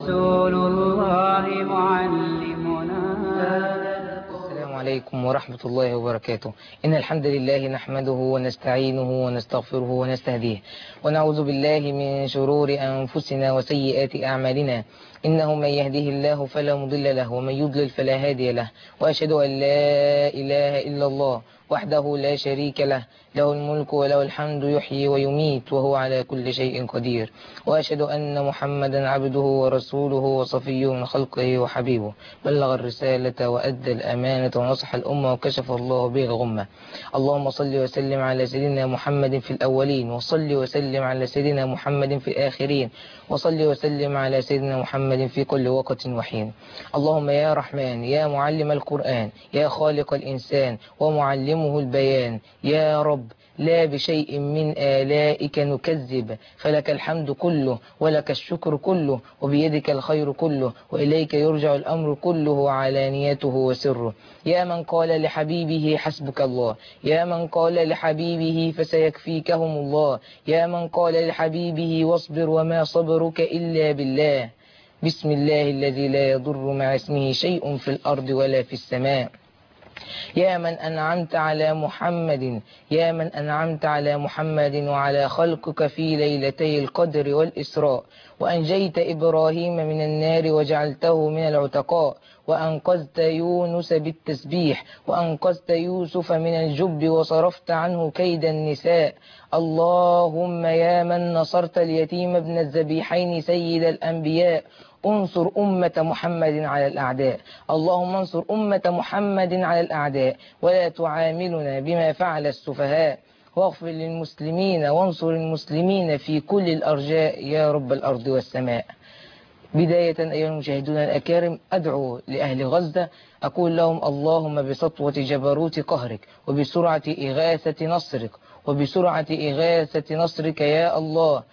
رسول الله معلمنا. السلام عليكم ورحمة الله وبركاته. إن الحمد لله نحمده ونستعينه ونستغفره ونستهديه، ونعوذ بالله من شرور أنفسنا وسيئات أعمالنا. إنه من يهده الله فلا مضل له، ومن يضلل فلا هادي له. وأشهد أن لا إله إلا الله وحده لا شريك له، له الملك وله الحمد، يحيي ويميت وهو على كل شيء قدير. وأشهد أن محمدا عبده ورسوله وصفيه من خلقه وحبيبه، بلغ الرسالة وأدى الأمانة ونصح الأمة وكشف الله به الغمة. اللهم صل وسلم على سيدنا محمد في الأولين، وصل وسلم على سيدنا محمد في الآخرين، وصل وسلم على سيدنا محمد في كل وقت وحين. اللهم يا رحمن يا معلم القرآن، يا خالق الإنسان ومعلمه البيان، يا رب لا بشيء من آلائك نكذب، فلك الحمد كله ولك الشكر كله، وبيدك الخير كله، وإليك يرجع الأمر كله علانيته وسره. يا من قال لحبيبه حسبك الله، يا من قال لحبيبه فسيكفيكهم الله، يا من قال لحبيبه واصبر وما صبرك إلا بالله. بسم الله الذي لا يضر مع اسمه شيء في الأرض ولا في السماء. يا من أنعمت على محمد، يا من أنعمت على محمد وعلى خلقك في ليلتي القدر والإسراء، وأنجيت إبراهيم من النار وجعلته من العتقاء، وأنقذت يونس بالتسبيح، وأنقذت يوسف من الجب وصرفت عنه كيد النساء. اللهم يا من نصرت اليتيم ابن الذبيحين سيد الأنبياء، انصر أمة محمد على الأعداء. اللهم انصر أمة محمد على الأعداء، ولا تعاملنا بما فعل السفهاء، واغفر للمسلمين وانصر المسلمين في كل الأرجاء يا رب الأرض والسماء. بداية أيها المشاهدون الأكارم، أدعو لأهل غزة، أقول لهم اللهم بسطوة جبروت قهرك، وبسرعة إغاثة نصرك، وبسرعة إغاثة نصرك يا الله،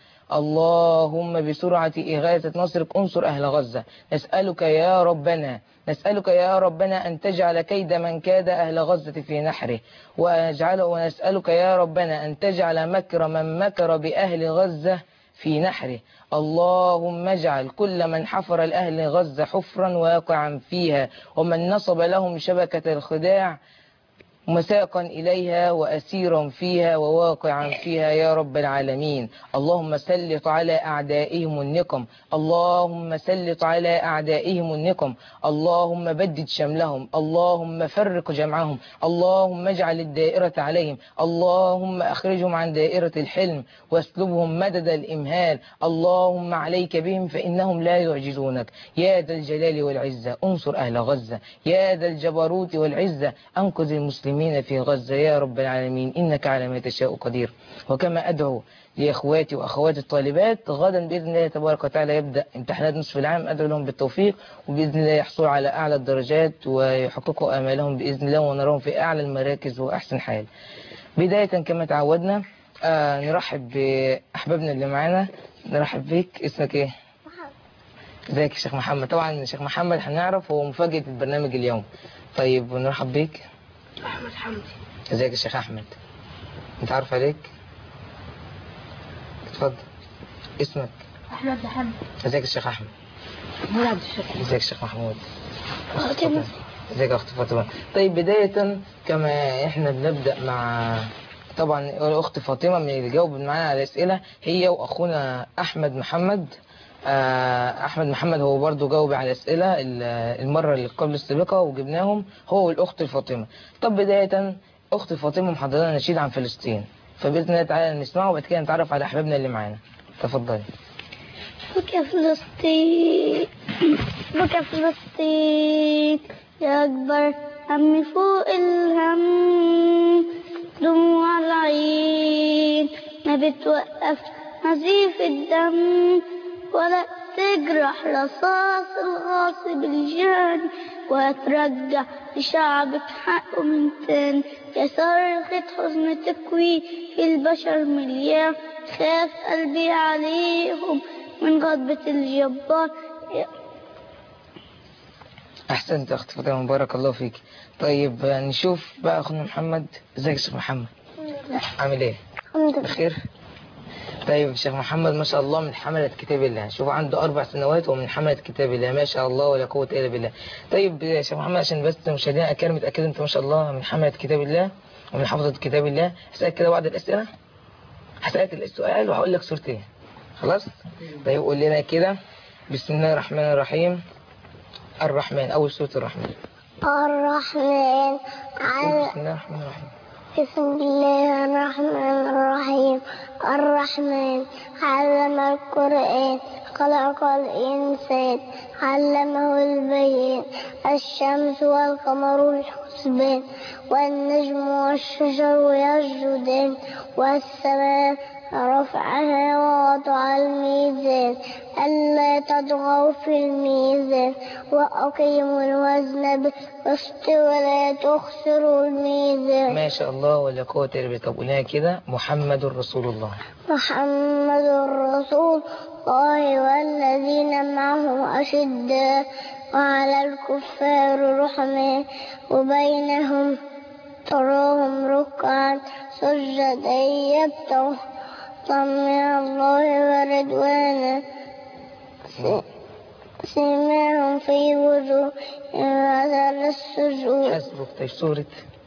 اللهم بسرعة إغاثة نصرك انصر أهل غزة. نسألك يا ربنا، نسألك يا ربنا أن تجعل كيد من كاد أهل غزة في نحره، ونسألك يا ربنا أن تجعل مكر من مكر بأهل غزة في نحره. اللهم اجعل كل من حفر لأهل غزة حفرا واقعا فيها، ومن نصب لهم شبكة الخداع مساقا إليها وأسيرا فيها وواقعا فيها يا رب العالمين. اللهم سلط على أعدائهم النقم، اللهم سلط على أعدائهم النقم، اللهم بدد شملهم، اللهم فرق جمعهم، اللهم اجعل الدائرة عليهم، اللهم أخرجهم عن دائرة الحلم واسلبهم مدد الإمهال. اللهم عليك بهم فإنهم لا يعجزونك يا ذا الجلال والعزة. انصر أهل غزة يا ذا الجبروت والعزة، أنقذ المسلمين في غزة يا رب العالمين، إنك على ما تشاء قدير. وكما أدعو لإخواتي وأخواتي الطالبات، غدا بإذن الله تبارك وتعالى يبدأ امتحانات نصف العام، أدعو لهم بالتوفيق، وبإذن الله يحصلوا على أعلى الدرجات ويحققوا آمالهم بإذن الله، ونراهم في أعلى المراكز وأحسن حال. بداية كما تعودنا نرحب بأحبابنا اللي معانا. نرحب بيك، اسمك ايه؟ محمد. ازيك يا شيخ محمد؟ طبعا شيخ محمد هنعرف هو مفاجأة البرنامج اليوم. طيب ونرحب بيك أحمد حمدي. ازيك يا شيخ أحمد؟ انت عارف عليك؟ اتفضل اسمك؟ أحمد محمد. ازيك يا شيخ أحمد؟ محمود عبد الشكور. ازيك يا شيخ محمود؟ فاطمة. ازيك يا أخت فاطمة؟ طيب بداية كما احنا بنبدأ مع طبعا الأخت فاطمة من اللي جاوب معانا على الأسئلة، هي وأخونا أحمد محمد. أحمد محمد هو برضو جاوب على الأسئلة المرة اللي قبل السابقة وجبناهم، هو والأخت فاطمة. طب بداية أخت فاطمة محضرة نشيد عن فلسطين، فبإذن الله تعالى نسمعه وبعد كده نتعرف على أحبابنا اللي معانا. تفضلي. بكى فلسطين بكى فلسطين يا أكبر همي فوق الهم، دموع العين ما بتوقف نزيف الدم، ولا تجرح رصاص الغاصب الجاني، وترجع لشعبك حقه من تاني. يا صرخة حزن تكوي في البشر مليان، خاف قلبي عليهم من غضبة الجبار. أحسنت أخت فاطمة، بارك الله فيك. طيب نشوف بقى أخونا محمد. ازيك يا شيخ محمد؟ عامل ايه؟ الحمد لله. بخير؟ طيب الشيخ محمد ما شاء الله من حملة كتاب الله، شوف عنده 4 سنوات ومن حملة كتاب الله، ما شاء الله ولا قوة إلا بالله. طيب يا شيخ محمد عشان بس مشاهدينا الكرام متأكد أنت ما شاء الله من حملة كتاب الله ومن حفظة كتاب الله. هسألك كده بعض الأسئلة، هسألك السؤال وهقول لك سورة إيه، خلاص؟ طيب قول لنا كده بسم الله الرحمن الرحيم. الرحمن، أول سورة الرحمن. الرحمن بسم الله الرحمن الرحيم. بسم الله الرحمن الرحيم. الرحمن علم القرآن، خلق الإنسان، علمه البيان. الشمس والقمر الحسبان، والنجم والشجر يسجدان، والسماء رفعها ووضع الميزان ألا تطغوا في الميزان وأقيموا الوزن بالقسط ولا تخسروا الميزان. ما شاء الله ولا قوة إلا بالله. طب قولها كده محمد رسول الله. محمد رسول الله والذين معه أشداء وعلى الكفار رحماء وبينهم تراهم ركعا سجدا يبتغون من الله ورضوانا سيماهم في وجوههم أثر السجود. حسبك. طيب سورة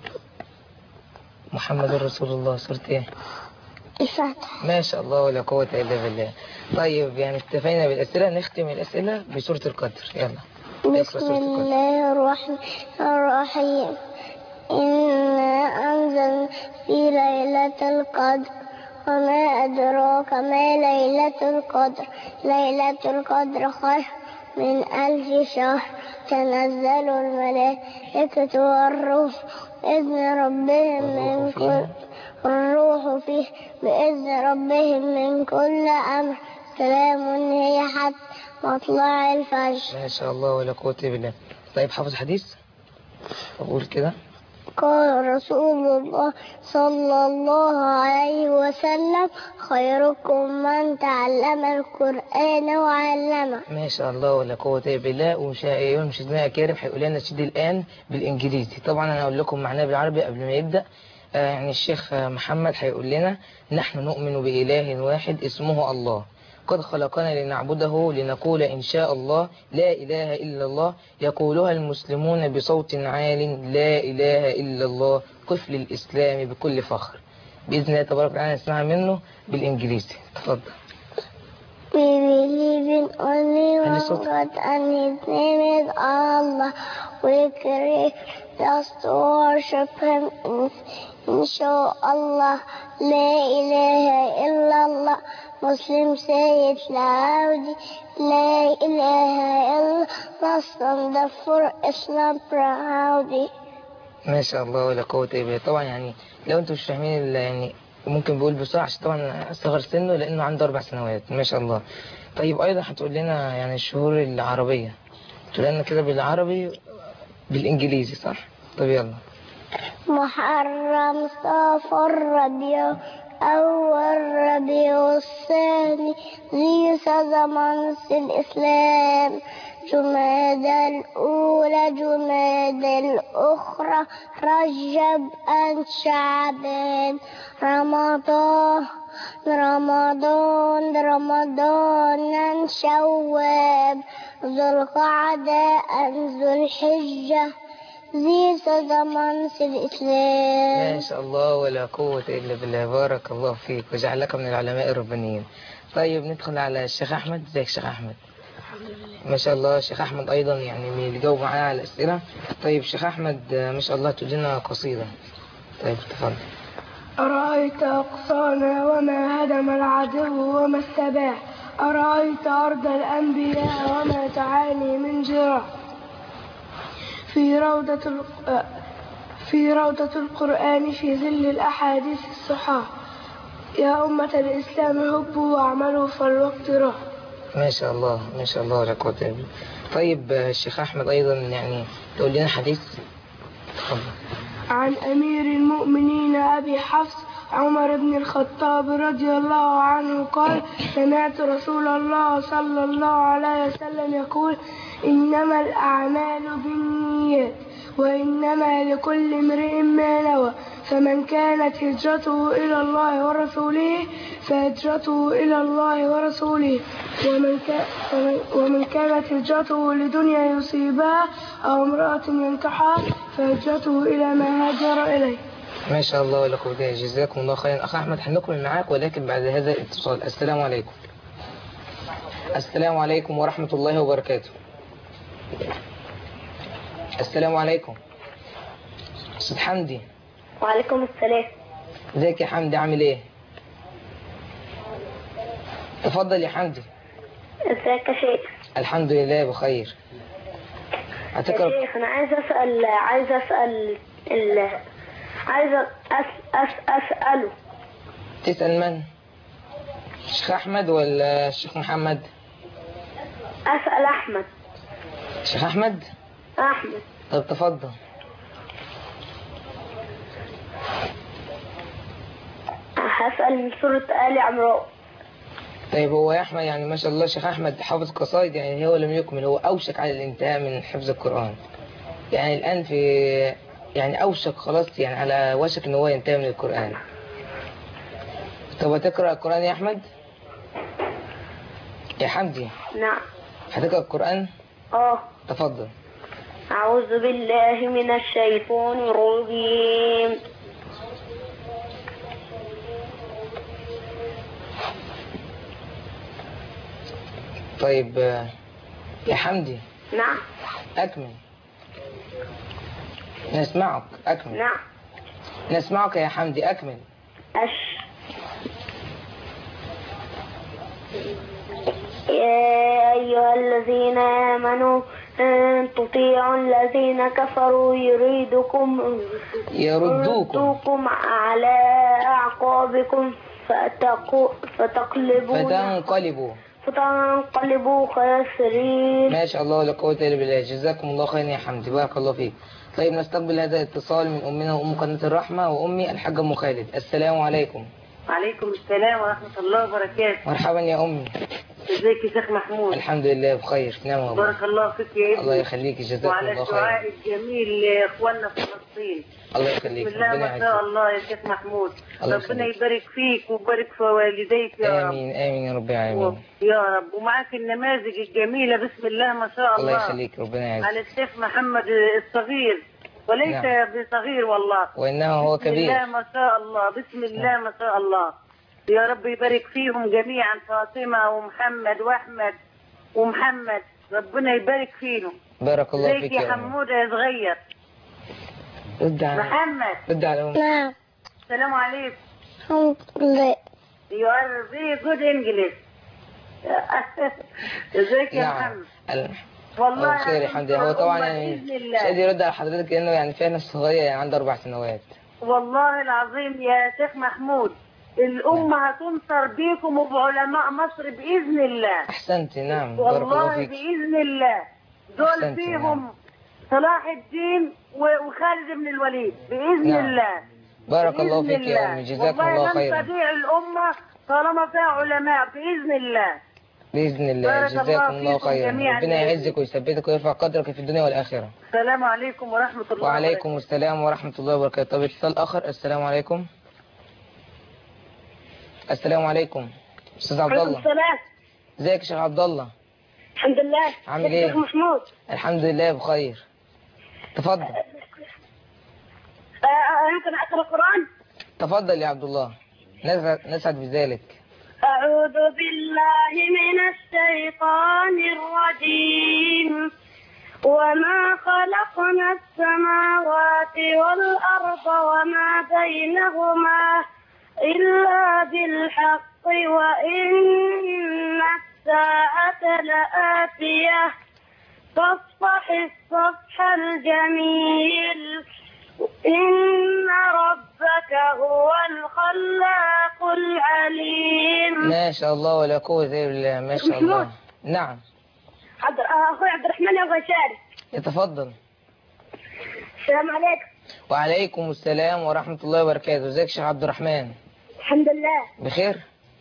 محمد رسول الله سورة ايه؟ الفتح. ما شاء الله ولا قوة إلا بالله. طيب يعني اكتفينا بالأسئلة، نختم الأسئلة بسورة القدر. يلا بسم الله الرحمن الرحيم. إنا أنزلنا في ليلة القدر وما أدراك ما ليلة القدر. ليلة القدر خير من 1000 شهر. تنزل الملائكة والروح بإذن ربهم من كل الروح فيه بإذن ربهم من كل أمر سلام هي حتى مطلع الفجر. ما شاء الله ولا قوة إلا بالله. طيب حافظ حديث أقول كده. قال رسول الله صلى الله عليه وسلم خيركم من تعلم القرآن وعلمه. ما شاء الله ولا قوة إلا بالله. ومشاهدينا الكرام هيقول لنا نشيد الآن بالإنجليزي. طبعا أنا هقول لكم معناه بالعربي قبل ما يبدأ. يعني الشيخ محمد هيقول لنا نحن نؤمن بإله واحد اسمه الله قد خلقنا لنعبده لنقول إن شاء الله لا إله إلا الله يقولها المسلمون بصوت عال لا إله إلا الله قفل الإسلام بكل فخر. بإذن الله تبارك وتعالى نسمع منه بالإنجليزي. تفضل. We believe in only one God and His name is Allah. We create just to worship Him inshallah. La ilaha illallah. Muslims say it loudly. La ilaha illallah. Stand up for Islam proudly. ما شاء الله ولا قوة إلا بالله. طبعا يعني لو انتم مش فاهمين يعني ممكن بيقول بسرعة عشان طبعا صغر سنه لأنه عنده 4 سنوات. ما شاء الله. طيب أيضا هتقول لنا يعني الشهور العربية، تقول لنا كده بالعربي بالإنجليزي صح؟ طب يلا. محرم صفر ربيع أول ربيع الثاني ذي زمن الإسلام جمادى الأولى جمادى الأخرى رجب أن شعبان رمضان رمضان شوال ذو القعدة ذو الحجة ذي زمن الإسلام. ما شاء الله ولا قوة إلا بالله. بارك الله فيك وجعلك من العلماء الربانيين. طيب ندخل على الشيخ أحمد. ازيك الشيخ أحمد؟ ما شاء الله الشيخ أحمد أيضا يعني من اللي جاوب معانا على الأسئلة. طيب الشيخ أحمد ما شاء الله تقول لنا قصيدة. طيب تفضل. أرأيت أقصانا وما هدم العدو وما استباح. أرأيت أرض الأنبياء وما تعاني من جراح. في روضة القرآن في ظل الأحاديث الصحاح. يا أمة الإسلام هبوا واعملوا فالوقت راح. ما شاء الله ما شاء الله ولا قوة إلا بالله. طيب الشيخ أحمد أيضا يعني تقول لنا حديث. تفضل. عن أمير المؤمنين أبي حفص عمر بن الخطاب رضي الله عنه قال سمعت رسول الله صلى الله عليه وسلم يقول إنما الأعمال بالنيات وإنما لكل امرئ ما نوى فمن كانت هجرته إلى الله ورسوله فهجرته إلى الله ورسوله ومن كانت هجرته لدنيا يصيبها أو امرأة ينكحها فهجرته إلى ما هاجر إليه. ما شاء الله ولا قوة إلا بالله. جزاكم الله خيرا. أخ أحمد هنكمل معاك ولكن بعد هذا الاتصال. السلام عليكم. السلام عليكم ورحمة الله وبركاته. السلام عليكم. أستاذ حمدي. وعليكم السلام. ازيك يا حمدي عامل ايه؟ تفضل يا حمدي. ازيك يا شيخ؟ الحمد لله بخير. يا شيخ أنا أسأله. تسأل من؟ الشيخ أحمد ولا الشيخ محمد؟ أسأل أحمد. الشيخ أحمد؟ أحمد. طب تفضل. هسأل من سورة آل عمران. طيب هو يا أحمد يعني ما شاء الله الشيخ أحمد حافظ قصائد، يعني هو لم يكمل، هو أوشك على الانتهاء من حفظ القرآن، يعني الآن في يعني أوشك خلاص، يعني على وشك إن هو ينتهي من القرآن. طب هتقرأ القرآن يا أحمد؟ يا حمدي. نعم. هتقرأ القرآن؟ تفضل. أعوذ بالله من الشيطان الرجيم. طيب يا حمدي. نعم. أكمل. نسمعك. أكمل. نعم. نسمعك يا حمدي. أكمل. يا أيها الذين آمنوا إن تطيعوا الذين كفروا يردوكم على أعقابكم فتنقلبوا خاسرين. ما شاء الله لا قوة إلا بالله. جزاكم الله خيرا يا حمدي، بارك الله فيك. طيب نستقبل هذا الاتصال من أمنا وأم قناة الرحمة وأمي الحاجة أم خالد. السلام عليكم. وعليكم السلام ورحمة الله وبركاته. مرحبا يا أمي. ازيك يا شيخ محمود؟ الحمد لله بخير. نعم والله. بارك الله فيك يا ابني. الله يخليك. جزاكم الله خيرا. وعلى الدعاء الجميل لاخواننا في فلسطين. الله يخليك. بسم الله ما شاء الله يا شيخ محمود. ربنا يبارك فيك ويبارك في والديك يا رب. آمين آمين يا رب العالمين. يا رب. ومعاك النماذج الجميلة بسم الله ما شاء الله. الله يخليك. ربنا يعزك. على الشيخ محمد الصغير وليس بصغير والله، وإنه هو كبير. بسم الله ما شاء الله. بسم الله ما شاء الله. يا رب يبارك فيهم جميعا، فاطمة ومحمد وأحمد ومحمد، ربنا يبارك فيهم. بارك الله فيك يا حمود يا صغير. رد على محمد. رد على أمي. نعم. السلام عليكم. الحمد لله. You are very good English. ازيك يا محمد؟ والله بخير الحمد لله. هو طبعا يعني مش قادر يرد على حضرتك لأنه يعني فعلا صغير، يعني عنده 4 سنوات. والله العظيم يا شيخ محمود الأمة هتنصر بيكم وبعلماء مصر بإذن الله. أحسنت. نعم بارك الله والله فيك. بإذن الله. دول فيهم صلاح الدين وخالد بن الوليد بإذن الله. بارك الله فيك يا أمي. جزاكم الله خيرا. لن تضيع الأمة طالما فيها علماء بإذن الله. بإذن الله. جزاكم الله خيرا. ربنا يعزك ويثبتك ويرفع قدرك في الدنيا والآخرة. السلام عليكم ورحمة الله. وعليكم السلام ورحمة الله وبركاته. طب اتصال آخر. السلام عليكم. السلام عليكم. أستاذ عبد الله. السلام. ازيك يا شيخ عبد الله؟ الحمد لله. عامل ايه؟ شيخ محمود. الحمد لله بخير. تفضل. يمكن أقرأ القرآن؟ تفضل يا عبد الله. نسعد بذلك. أعوذ بالله من الشيطان الرجيم. وما خلقنا السماوات والأرض وما بينهما إلا بالحق وإن الساعة لآتية فاصفح الصفح الجميل إن ربك هو الخلاق العليم. ما شاء الله ولا قوة إلا بالله. ما شاء الله. نعم. أخوي عبد الرحمن يبغى يشارك. يتفضل. السلام عليكم. وعليكم السلام ورحمة الله وبركاته. ازيك يا شيخ عبد الرحمن؟ الحمد لله بخير.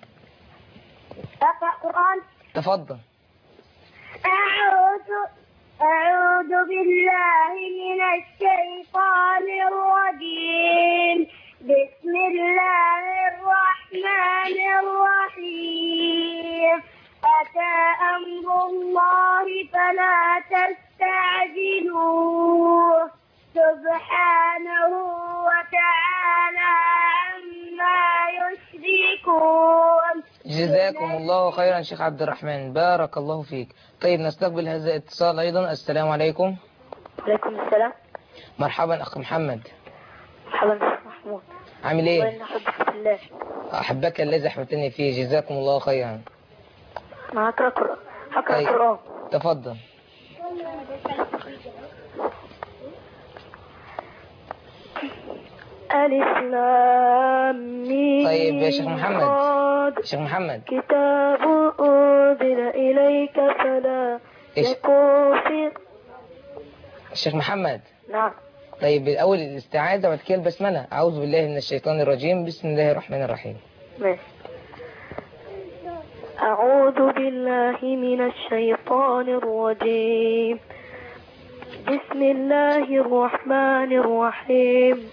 أقرأ قرآن. تفضل. أعوذ بالله من الشيطان الرجيم. بسم الله الرحمن الرحيم. أتى أمر الله فلا تستعجلوه سبحانه وتعالى عما يشركون. جزاكم الله خيرا شيخ عبد الرحمن، بارك الله فيك. طيب نستقبل هذا الاتصال أيضا. السلام عليكم. وعليكم السلام. مرحبا أخ محمد. مرحبا شيخ محمود. عامل ايه؟ وإن أحبك في الله. أحبك الذي أحببتني فيه، جزاكم الله خيرا. معك هقرأ طيب. القرآن. تفضل. ألف لام ميم. طيب يا شيخ محمد. شيخ محمد. كتاب أنزل إليك فلا يكون في. الشيخ محمد. نعم. طيب الأول الاستعاذة وبعد كده البسملة. أعوذ بالله من الشيطان الرجيم، بسم الله الرحمن الرحيم. ماشي. أعوذ بالله من الشيطان الرجيم. بسم الله الرحمن الرحيم.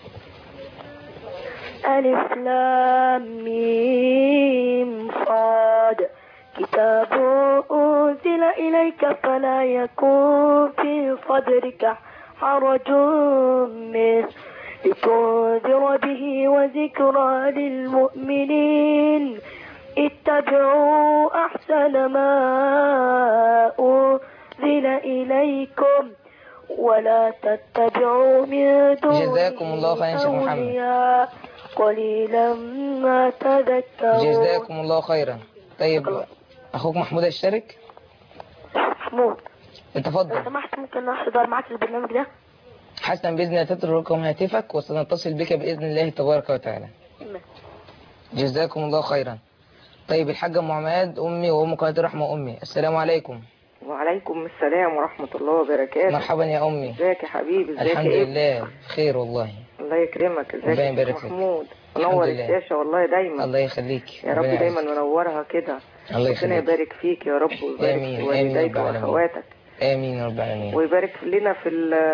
ألف لام ميم صاد. كتاب أنزل إليك فلا يكون في صدرك حرج منه لتنذر به وذكرى للمؤمنين. اتبعوا أحسن ما أنزل إليكم ولا تتبعوا من دونه جزاكم الله خيرا شيخ محمد. أولياء قليلا ما تذكرون. جزاكم الله خيرا. طيب أخوك محمود الشرك. محمود تفضل. لو سمحت ممكن أحضر معك البرنامج ده؟ حسنا، بإذن الله تترك رقم هاتفك وسنتصل بك بإذن الله تبارك وتعالى. جزاكم الله خيرا. طيب الحاجة أم عماد أمي وأم قناة الرحمة أمي، السلام عليكم. وعليكم السلام ورحمة الله وبركاته. مرحبا يا أمي. ازيك يا حبيبي؟ ازيك؟ الحمد لله بخير والله. الله يكرمك. ازيك ربنا يبارك يا فيك. محمود؟ منور الشاشة والله دايما. الله يخليك. يا رب دايما منورها كده. الله يخليك. ربنا يبارك فيك يا رب ويبارك في والديك واخواتك. آمين يا رب العالمين. ويبارك لنا في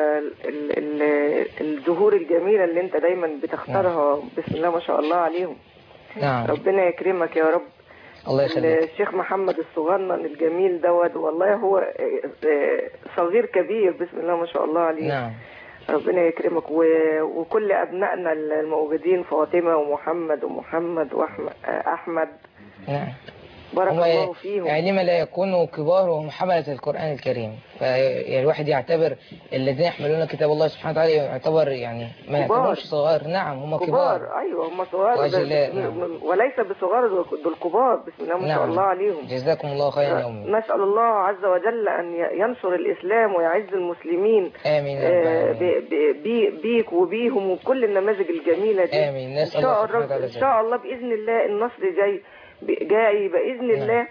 الزهور الجميلة اللي انت دايما بتختارها. بسم الله ما شاء الله عليهم. نعم. ربنا يكرمك يا رب. الله يخليك. الشيخ محمد الصغنن الجميل دوت والله هو صغير كبير بسم الله ما شاء الله عليه. نعم. ربنا يكرمك وكل أبنائنا الموجودين فاطمة ومحمد وأحمد. نعم. بارك الله فيهم. يعني لما لا يكونوا كبار وهم حملة القرآن الكريم، يعني الواحد يعتبر الذين يحملون كتاب الله سبحانه وتعالى يعتبر يعني ما يعتبرش صغار. نعم هم كبار. أيوة هم صغار نعم. وليس بصغار دول كبار بسم الله ما شاء الله عليهم. جزاكم الله خيرا يا أمي. نسأل الله عز وجل أن ينصر الإسلام ويعز المسلمين. آمين. بيك وبيهم وكل النماذج الجميلة دي. آمين. نسأل الله إن شاء الله بإذن الله النصر جاي بإذن الله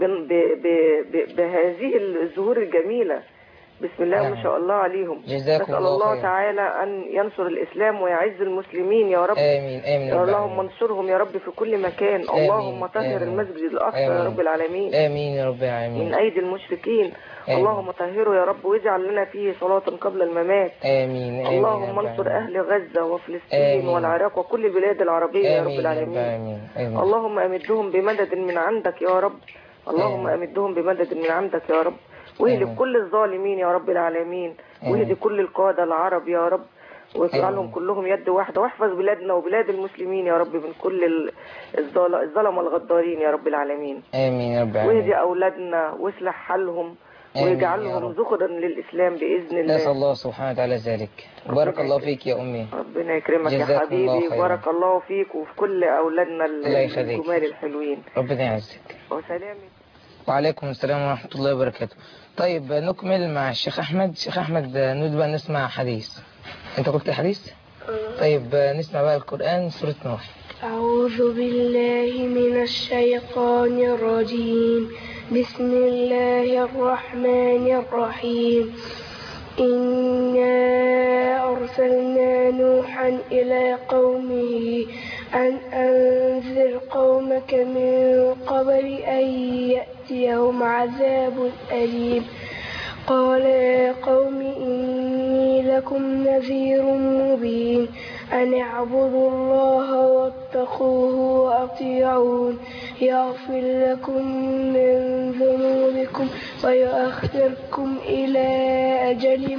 بهذه الزهور الجميلة بسم الله ما شاء الله عليهم. نسأل الله تعالى أن ينصر الإسلام ويعز المسلمين يا رب. آمين. آمين. يا اللهم انصرهم يا رب في كل مكان. اللهم طهر المسجد الأقصى يا رب العالمين. آمين يا رب العالمين. من أيدي المشركين. اللهم طهره يا رب واجعل لنا فيه صلاة قبل الممات. آمين. اللهم انصر أهل غزة وفلسطين والعراق وكل البلاد العربية يا رب العالمين. اللهم أمدهم بمدد من عندك يا رب. اللهم أمدهم بمدد من عندك يا رب. واهدي كل الظالمين يا رب العالمين. واهدي كل القادة العرب يا رب واجعلهم كلهم يد واحدة. واحفظ بلادنا وبلاد المسلمين يا رب من كل الظلمة الغدارين يا رب العالمين. آمين يا رب العالمين. واهدي أولادنا واصلح حالهم ويجعلهم ذخرا للإسلام بإذن الله. نسأل الله سبحانه وتعالى ذلك. بارك الله فيك يا أمي. ربنا يكرمك يا حبيبي. بارك الله فيك وفي كل أولادنا الجمال الحلوين. ربنا يعزك. وسلام. وعليكم السلام ورحمة الله وبركاته. طيب نكمل مع الشيخ أحمد. الشيخ أحمد نريد بقى نسمع حديث. أنت قلت حديث؟ طيب نسمع بقى القرآن سورة نوح. أعوذ بالله من الشيطان الرجيم. بسم الله الرحمن الرحيم. إنا أرسلنا نوحا إلى قومه أن أنذر قومك من قبل أن يأتيهم عذاب أليم. قال يا قوم إني لكم نذير مبين أن اعبدوا الله واتقوه وأطيعون يغفر لكم من ذنوبكم ويؤخركم إلى أجل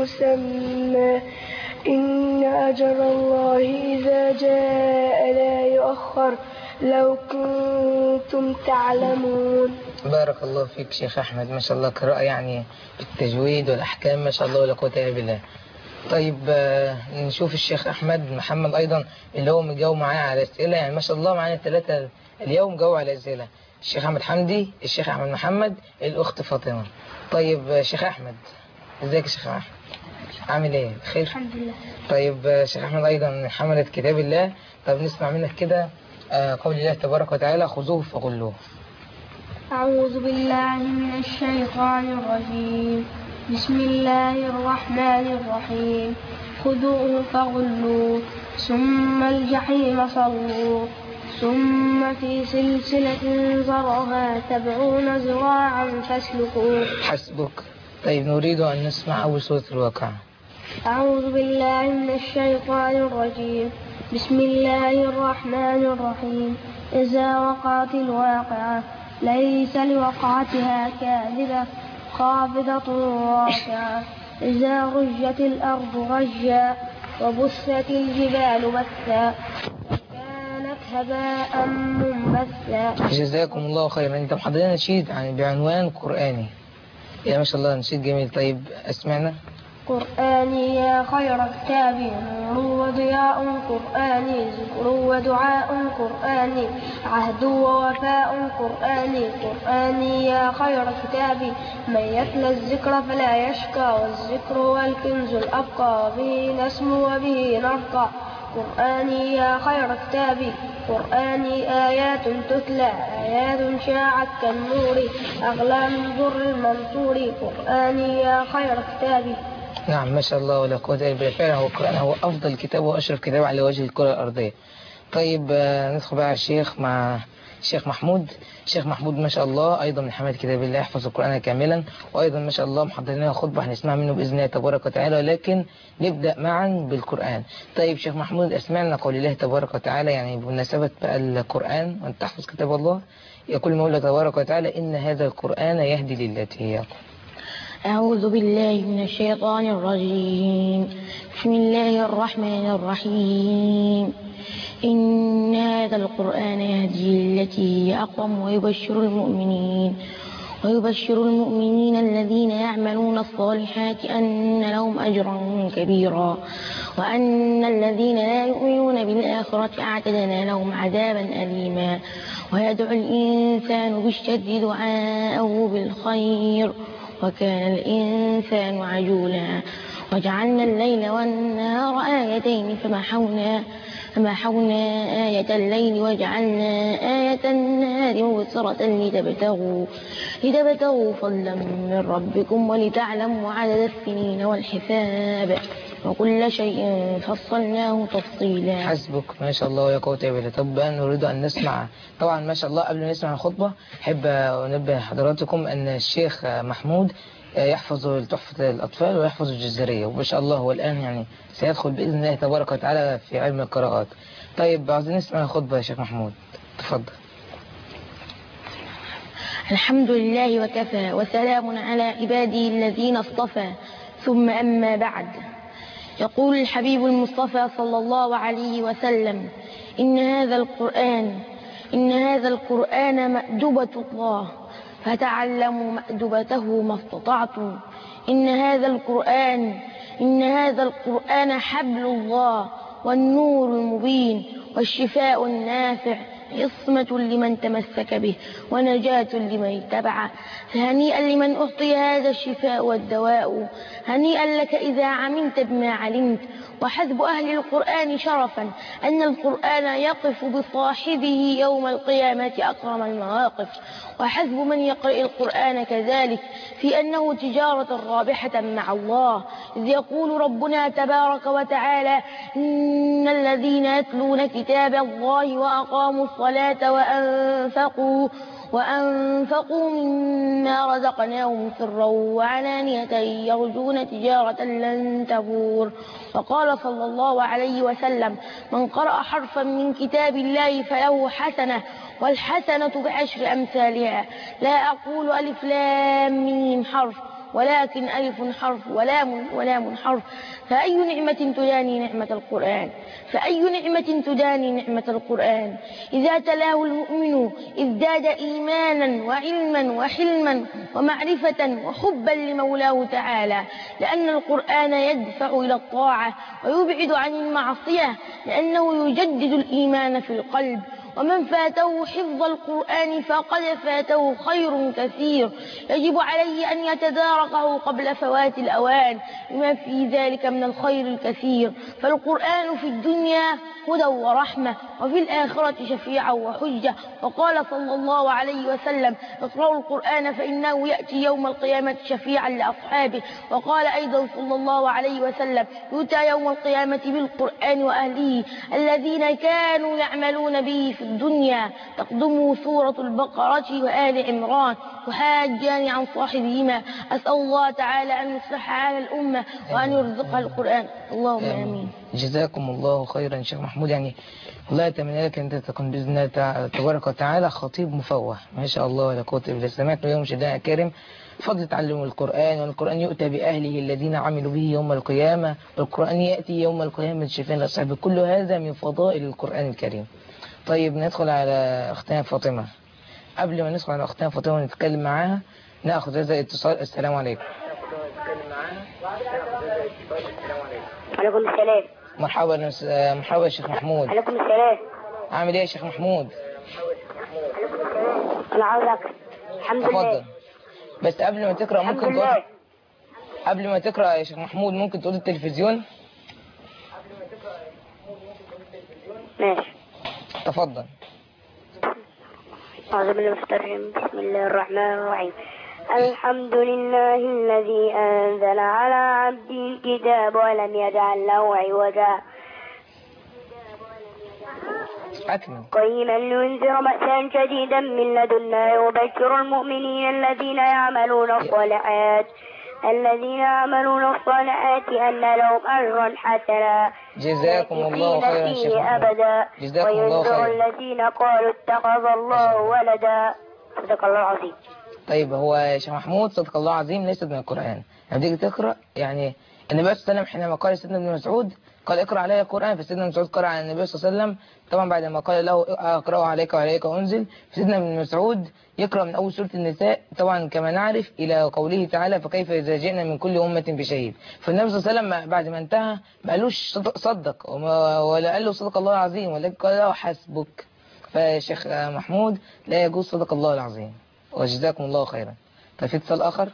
مسمى إن أجل الله إذا جاء لا يؤخر لو كنتم تعلمون. بارك الله فيك شيخ أحمد، ما شاء الله قراءة يعني بالتجويد والأحكام ما شاء الله ولا قوة إلا بالله. طيب نشوف الشيخ أحمد محمد أيضا اللي هو مجاوب معايا على أسئلة، يعني ما شاء الله معانا 3 اليوم جاوب على أسئلة، الشيخ أحمد حمدي، الشيخ أحمد محمد، الأخت فاطمة. طيب شيخ أحمد ازيك يا شيخ أحمد؟ عامل ايه؟ بخير؟ الحمد لله. طيب شيخ أحمد أيضا حملة كتاب الله، طب نسمع منك كده قول الله تبارك وتعالى خذوه فغلوه. أعوذ بالله من الشيطان الرجيم. بسم الله الرحمن الرحيم. خذوه فغلوه ثم الجحيم صلوه ثم في سلسلة ذرعها 70 ذراعا فاسلكوه. حسبك. طيب نريد أن نسمع أول سورة الواقعة. أعوذ بالله من الشيطان الرجيم. بسم الله الرحمن الرحيم. إذا وقعت الواقعة ليس لوقعتها كاذبة خافضة رافعة إذا رجت الأرض رجا وبست الجبال بثا وكانت هباء منبثا. جزاكم الله خيرا. انت محضرين نشيد بعنوان قرآني، يا ما شاء الله نشيد جميل. طيب اسمعنا. قرآني يا خير كتاب نور وضياء قرآني ذكر ودعاء قرآني عهد ووفاء قرآني قرآني يا خير كتاب من يتلى الذكر فلا يشقى والذكر والكنز الأبقى به نسمو وبه نرقى. قرآني يا خير كتابي قرآني آيات تتلى آيات شاعت كالنور أغلى من در المنصور. قرآني يا خير كتابي. نعم ما شاء الله ولا قوة إلا بالله، فعلا هو القرآن هو أفضل كتاب وأشرف كتاب على وجه الكرة الأرضية. طيب ندخل بقى على الشيخ مع الشيخ محمود. الشيخ محمود ما شاء الله أيضا من حملة كتاب الله يحفظ القرآن كاملا، وأيضا ما شاء الله محضر لنا خطبة هنسمع منه بإذن الله تبارك وتعالى، ولكن نبدأ معا بالقرآن. طيب شيخ محمود أسمعنا قول الله تبارك وتعالى يعني بمناسبة بقى القرآن وأن تحفظ كتاب الله، يقول المولى تبارك وتعالى إن هذا القرآن يهدي للتي هي أقوم. أعوذ بالله من الشيطان الرجيم. بسم الله الرحمن الرحيم. إن هذا القرآن يهدي للتي هي أقوم ويبشر المؤمنين الذين يعملون الصالحات أن لهم أجرا كبيرا وأن الذين لا يؤمنون بالآخرة أعتدنا لهم عذابا أليما. ويدعو الإنسان بالشر دعاءه بالخير وكان الإنسان عجولا. وجعلنا الليل والنهار آيتين فمحونا آية الليل وجعلنا آية النهار مبصرة لتبتغوا فضلا من ربكم ولتعلموا عدد السنين والحساب وكل شيء فصلناه تفصيلا. حسبك ما شاء الله يا قوة إلا بالله. طب نريد أن نسمع طبعا ما شاء الله قبل ما نسمع الخطبة أحب أنبه حضراتكم أن الشيخ محمود يحفظ تحفة الأطفال ويحفظ الجزرية، وما شاء الله هو الآن يعني سيدخل بإذن الله تبارك وتعالى في علم القراءات. طيب عاوزين نسمع الخطبة يا شيخ محمود، تفضل. الحمد لله وكفى وسلام على عباده الذين اصطفى ثم أما بعد. يقول الحبيب المصطفى صلى الله عليه وسلم إن هذا القرآن مأدبة الله فتعلموا مأدبته ما استطعتم. إن هذا القرآن حبل الله والنور المبين والشفاء النافع عصمة لمن تمسك به ونجاة لمن اتبعه. فهنيئا لمن أعطي هذا الشفاء والدواء، هنيئا لك إذا عملت بما علمت. وحسب أهل القرآن شرفا أن القرآن يقف بصاحبه يوم القيامة أكرم المواقف. وحسب من يقرأ القرآن كذلك في أنه تجارة رابحة مع الله، إذ يقول ربنا تبارك وتعالى إن الذين يتلون كتاب الله وأقاموا الصلاة وأنفقوا مما رزقناهم سرا وعلانية يرجون تجارة لن تبور. وقال صلى الله عليه وسلم: من قرأ حرفا من كتاب الله فله حسنة، والحسنة بعشر أمثالها. لا أقول ألف لام ميم حرف، ولكن ألف حرف ولام حرف. فأي نعمة تداني نعمة القرآن؟ فأي نعمة تداني نعمة القرآن؟ إذا تلاه المؤمن ازداد إيمانا وعلما وحلما ومعرفة وحبا لمولاه تعالى، لأن القرآن يدفع إلى الطاعة ويبعد عن المعصية، لأنه يجدد الإيمان في القلب. ومن فاته حفظ القرآن فقد فاته خير كثير، يجب عليه أن يتداركه قبل فوات الأوان، لما في ذلك من الخير الكثير. فالقرآن في الدنيا هدى ورحمة، وفي الآخرة شفيعا وحجة. وقال صلى الله عليه وسلم: اقرأوا القرآن فإنه يأتي يوم القيامة شفيعا لأصحابه. وقال أيضا صلى الله عليه وسلم: يؤتى يوم القيامة بالقرآن وأهله الذين كانوا يعملون به في الدنيا، تقدمه سورة البقرة وآل عمران، وحاجان عن صاحبهما. أسأل الله تعالى أن يصلح على الأمة وأن يرزقها القرآن. اللهم آمين. جزاكم الله خيرا شيخ محمود. يعني والله أتمنى لك أن تكون بإذن الله تبارك وتعالى خطيب مفوه ما شاء الله ولا قوة إلا بالله. سمعت اليوم مشاهدينا الكريم فضل تعلم القرآن، والقرآن يؤتى بأهله الذين عملوا به يوم القيامة، والقرآن يأتي يوم القيامة شفاء للصحابة. كل هذا من فضائل القرآن الكريم. طيب ندخل على أختنا فاطمة. قبل ما ندخل على أختنا فاطمة ونتكلم معاها نأخذ هذا الاتصال. السلام عليكم. عليكم السلام. مرحبا مرحبا يا شيخ محمود. عليكم السلام. عامل ايه يا شيخ محمود؟ أنا عاوزك. الحمد لله. تفضل. بس قبل ما تقرأ ممكن تقول، قبل ما تقرأ يا شيخ محمود ممكن تقول التلفزيون؟ ماشي. تفضل. أعوذ بالله من الشيطان الرجيم. بسم الله الرحمن الرحيم. الحمد لله الذي أنزل على عبده الكتاب ولم يجعل له عوجا قيما لينذر بأسا شديدا من لدنا ويبشر المؤمنين الذين يعملون الصالحات أن لهم أجرا حسنا جزاكم الله خيرا شيخ أبدا وينذر الذين قالوا اتخذ الله ولدا. صدق الله العظيم. طيب هو يا شيخ محمود صدق الله العظيم ليست من القرآن. لما تيجي تقرأ يعني النبي صلى الله عليه وسلم حينما قال سيدنا ابن مسعود قال اقرأ علي القرآن، فسيدنا مسعود قرأ على النبي صلى الله عليه وسلم. طبعا بعد ما قال له اقرأه عليك وعليك أنزل، فسيدنا ابن مسعود يقرأ من أول سورة النساء طبعا كما نعرف إلى قوله تعالى فكيف إذا جئنا من كل أمة بشهيد. فالنبي صلى الله عليه وسلم بعد ما انتهى ما قالوش صدق ولا قال له صدق الله العظيم، ولكن قال له حسبك. فشيخ محمود لا يجوز صدق الله العظيم. وجزاكم الله خيرا. طيب في اتصال آخر.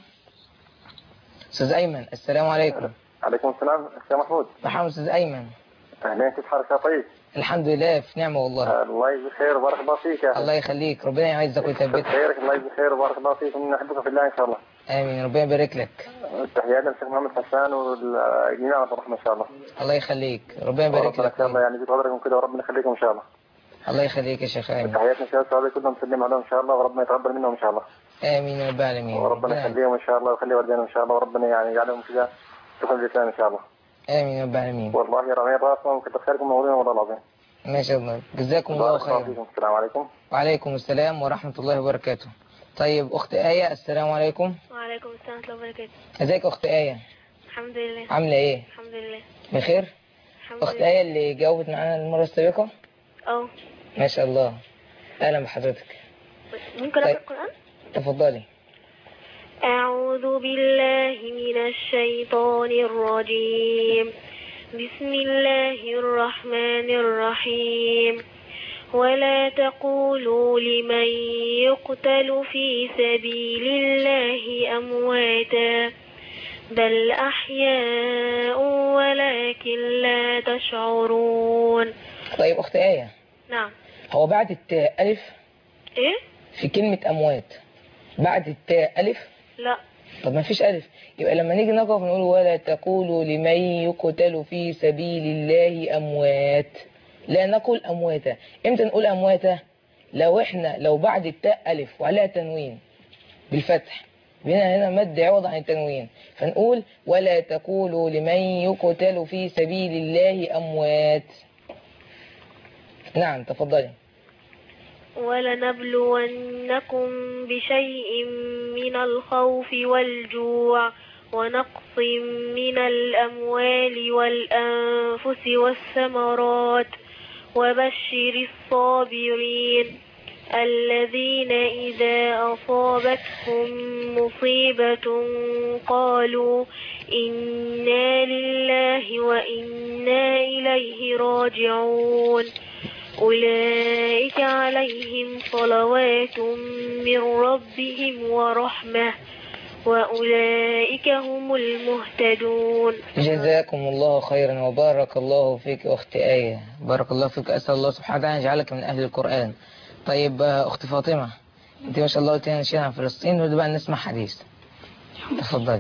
أستاذ أيمن السلام عليكم. عليكم السلام أستاذ محمود. مرحبا أستاذ أيمن. أهلا كيف حالك يا طيب؟ الحمد لله في نعمة والله. الله يجزيك خير وبارك الله فيك. الله يخليك ربنا يعزك ويثبتك. خيرك الله يجزيك خير وبارك الله فيك ونحبك في الله إن شاء الله. آمين ربنا يبارك لك. تحياتنا للشيخ محمد حسان والجميع عبد الرحمن إن شاء الله. الله يخليك ربنا يبارك لك. إن شاء الله يعني يزيد قدركم كده وربنا يخليكم إن شاء الله. الله يخليك يا شيخ آمين. تحياتنا للشباب السعودية كلهم نسلم عليهم إن شاء الله وربنا يتقبل منهم إن شاء الله. آمين يا رب العالمين. وربنا يخليهم إن شاء الله ويخلي والدينا إن شاء الله وربنا يعني يجعلهم كده دخل الإسلام إن شاء الله. آمين يا رب العالمين. والله رمي راسنا وكتر خيركم موضوعنا والله العظيم. ما شاء الله جزاكم الله خيرا. السلام عليكم. وعليكم السلام ورحمة الله وبركاته. طيب أخت آية السلام عليكم. وعليكم السلام ورحمة الله وبركاته. ازيك أخت آية؟ الحمد لله. عاملة إيه؟ الحمد لله. بخير؟ أخت آية اللي جاوبت معانا المرة السابقة؟ ما شاء الله. أهلا بحضرتك. ممكن أقرأ القرآن؟ تفضلي. أعوذ بالله من الشيطان الرجيم. بسم الله الرحمن الرحيم. ولا تقولوا لمن يقتل في سبيل الله أمواتا بل أحياء ولكن لا تشعرون. طيب أخت آية. نعم. هو بعد التاء ألف؟ إيه؟ في كلمة أموات بعد التاء ألف؟ لا. طب ما فيش ألف، يبقى لما نيجي نقف نقول ولا تقولوا لمن يقتل في سبيل الله أموات، لا نقول أمواتا. إمتى نقول أمواتا؟ لو بعد التاء ألف وعليها تنوين بالفتح، هنا مد عوض عن التنوين، فنقول ولا تقولوا لمن يقتل في سبيل الله أموات. نعم تفضلي. ولنبلونكم بشيء من الخوف والجوع ونقص من الأموال والأنفس والثمرات وبشر الصابرين الذين إذا أصابتهم مصيبة قالوا إنا لله وإنا إليه راجعون أولئك عليهم صلوات من ربهم ورحمة وأولئك هم المهتدون. جزاكم الله خيرا وبارك الله فيك أختي آية، بارك الله فيك. أسأل الله سبحانه وتعالى أن يجعلك من أهل القرآن. طيب أخت فاطمة، أنت ما شاء الله قلت لنا شيء عن فلسطين، ودلوقتي بقى نسمع حديث. تفضلي.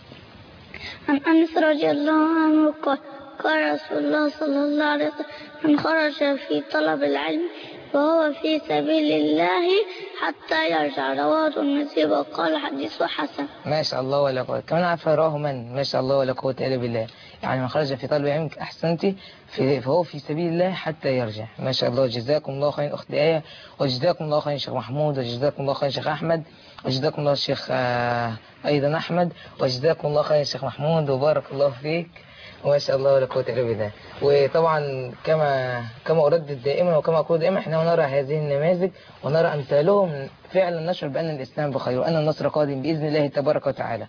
عن أنس رضي الله عنه قال رسول الله صلى الله عليه وسلم من خرج في طلب العلم وهو في سبيل الله حتى يرجع، رواه النسائي وقال حديث حسن. ما شاء الله ولا قوة. كمان عارفة رواه من؟ ما شاء الله ولا قوة إلا بالله. يعني من خرج في طلب العلم أحسنتي فهو في سبيل الله حتى يرجع. ما شاء الله. جزاكم الله خير أختي آية، وجزاكم الله خير شيخ محمود، وجزاكم الله خير شيخ أحمد، وجزاكم الله الشيخ أيضا أحمد، وجزاكم الله خير شيخ محمود، وبارك الله فيك. وما شاء الله ولا قوة إلا بالله. وطبعا كما أردد دائما وكما أقول دائما، احنا نرى هذه النماذج ونرى أمثالهم فعلا نشعر بأن الإسلام بخير وأن النصر قادم بإذن الله تبارك وتعالى.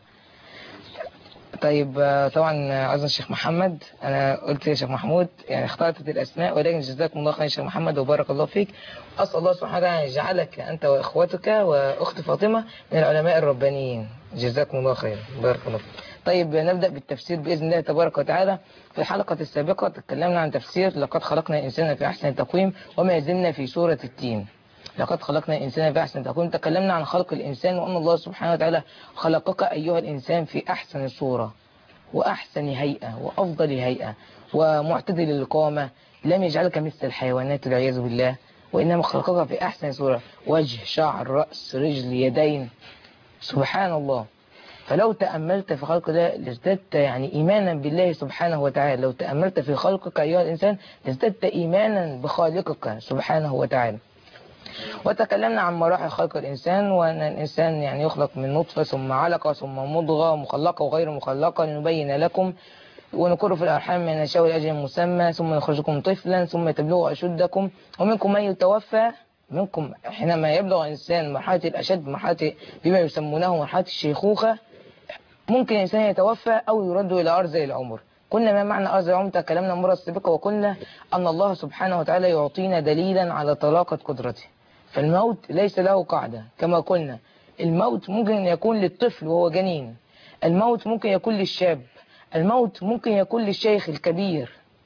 طيب طبعا عايز الشيخ محمد، أنا قلت يا شيخ محمود يعني اختلطت الأسماء، ولكن جزاكم الله خير شيخ محمد وبارك الله فيك. أسأل الله سبحانه وتعالى أن يجعلك أنت وإخوتك وأخت فاطمة من العلماء الربانيين. جزاكم الله خير بارك الله فيك. طيب نبدأ بالتفسير بإذن الله تبارك وتعالى. في الحلقة السابقة تكلمنا عن تفسير لقد خلقنا الإنسان في أحسن تقويم، وما زلنا في سورة التين. لقد خلقنا الإنسان في أحسن تقويم، تكلمنا عن خلق الإنسان وأن الله سبحانه وتعالى خلقك أيها الإنسان في أحسن صورة وأحسن هيئة وأفضل هيئة ومعتدل القامة، لم يجعلك مثل الحيوانات والعياذ بالله، وإنما خلقك في أحسن صورة، وجه، شعر، رأس، رجل، يدين، سبحان الله. فلو تأملت في خلق ده لازددت يعني إيمانا بالله سبحانه وتعالى. لو تأملت في خلقك أيها الإنسان لازددت إيمانا بخالقك سبحانه وتعالى. وتكلمنا عن مراحل خلق الإنسان، وأن الإنسان يعني يخلق من نطفة ثم علقة ثم مضغة مخلقة وغير مخلقة لنبين لكم، ونقر في الأرحام ما نشاء لأجل مسمى، ثم نخرجكم طفلا ثم تبلغوا أشدكم، ومنكم من يتوفى. منكم حينما يبلغ الإنسان مرحلة الأشد، مرحلة بما يسمونه مرحلة الشيخوخة، ممكن الإنسان يتوفى أو يرد إلى أرض العمر. قلنا ما معنى أرض العمر؟ تكلمنا المرة السابقة وقلنا أن الله سبحانه وتعالى يعطينا دليلا على طلاقة قدرته. فالموت ليس له قاعدة كما قلنا. الموت ممكن يكون للطفل وهو جنين، الموت ممكن يكون للشاب، الموت ممكن يكون للشيخ الكبير.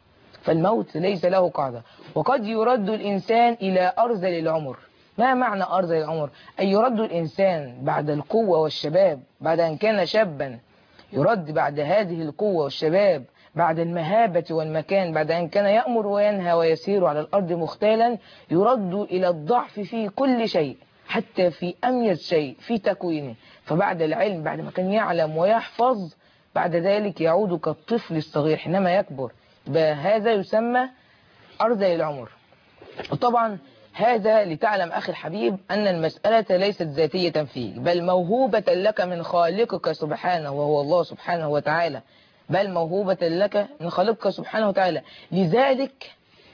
فالموت ليس له قاعدة. وقد يرد الإنسان إلى أرذل العمر. ما معنى أرذل العمر؟ أي يرد الإنسان بعد القوة والشباب، بعد أن كان شابا يرد بعد هذه القوة والشباب، بعد المهابة والمكان، بعد أن كان يأمر وينهى ويسير على الأرض مختالا، يرد إلى الضعف في كل شيء حتى في أميز شيء في تكوينه. فبعد العلم، بعد ما كان يعلم ويحفظ، بعد ذلك يعود كالطفل الصغير حينما يكبر. هذا يسمى أرذل العمر. وطبعا هذا لتعلم أخي الحبيب أن المسألة ليست ذاتية فيك، بل موهوبة لك من خالقك سبحانه وهو الله سبحانه وتعالى، بل موهوبة لك من خالقك سبحانه وتعالى. لذلك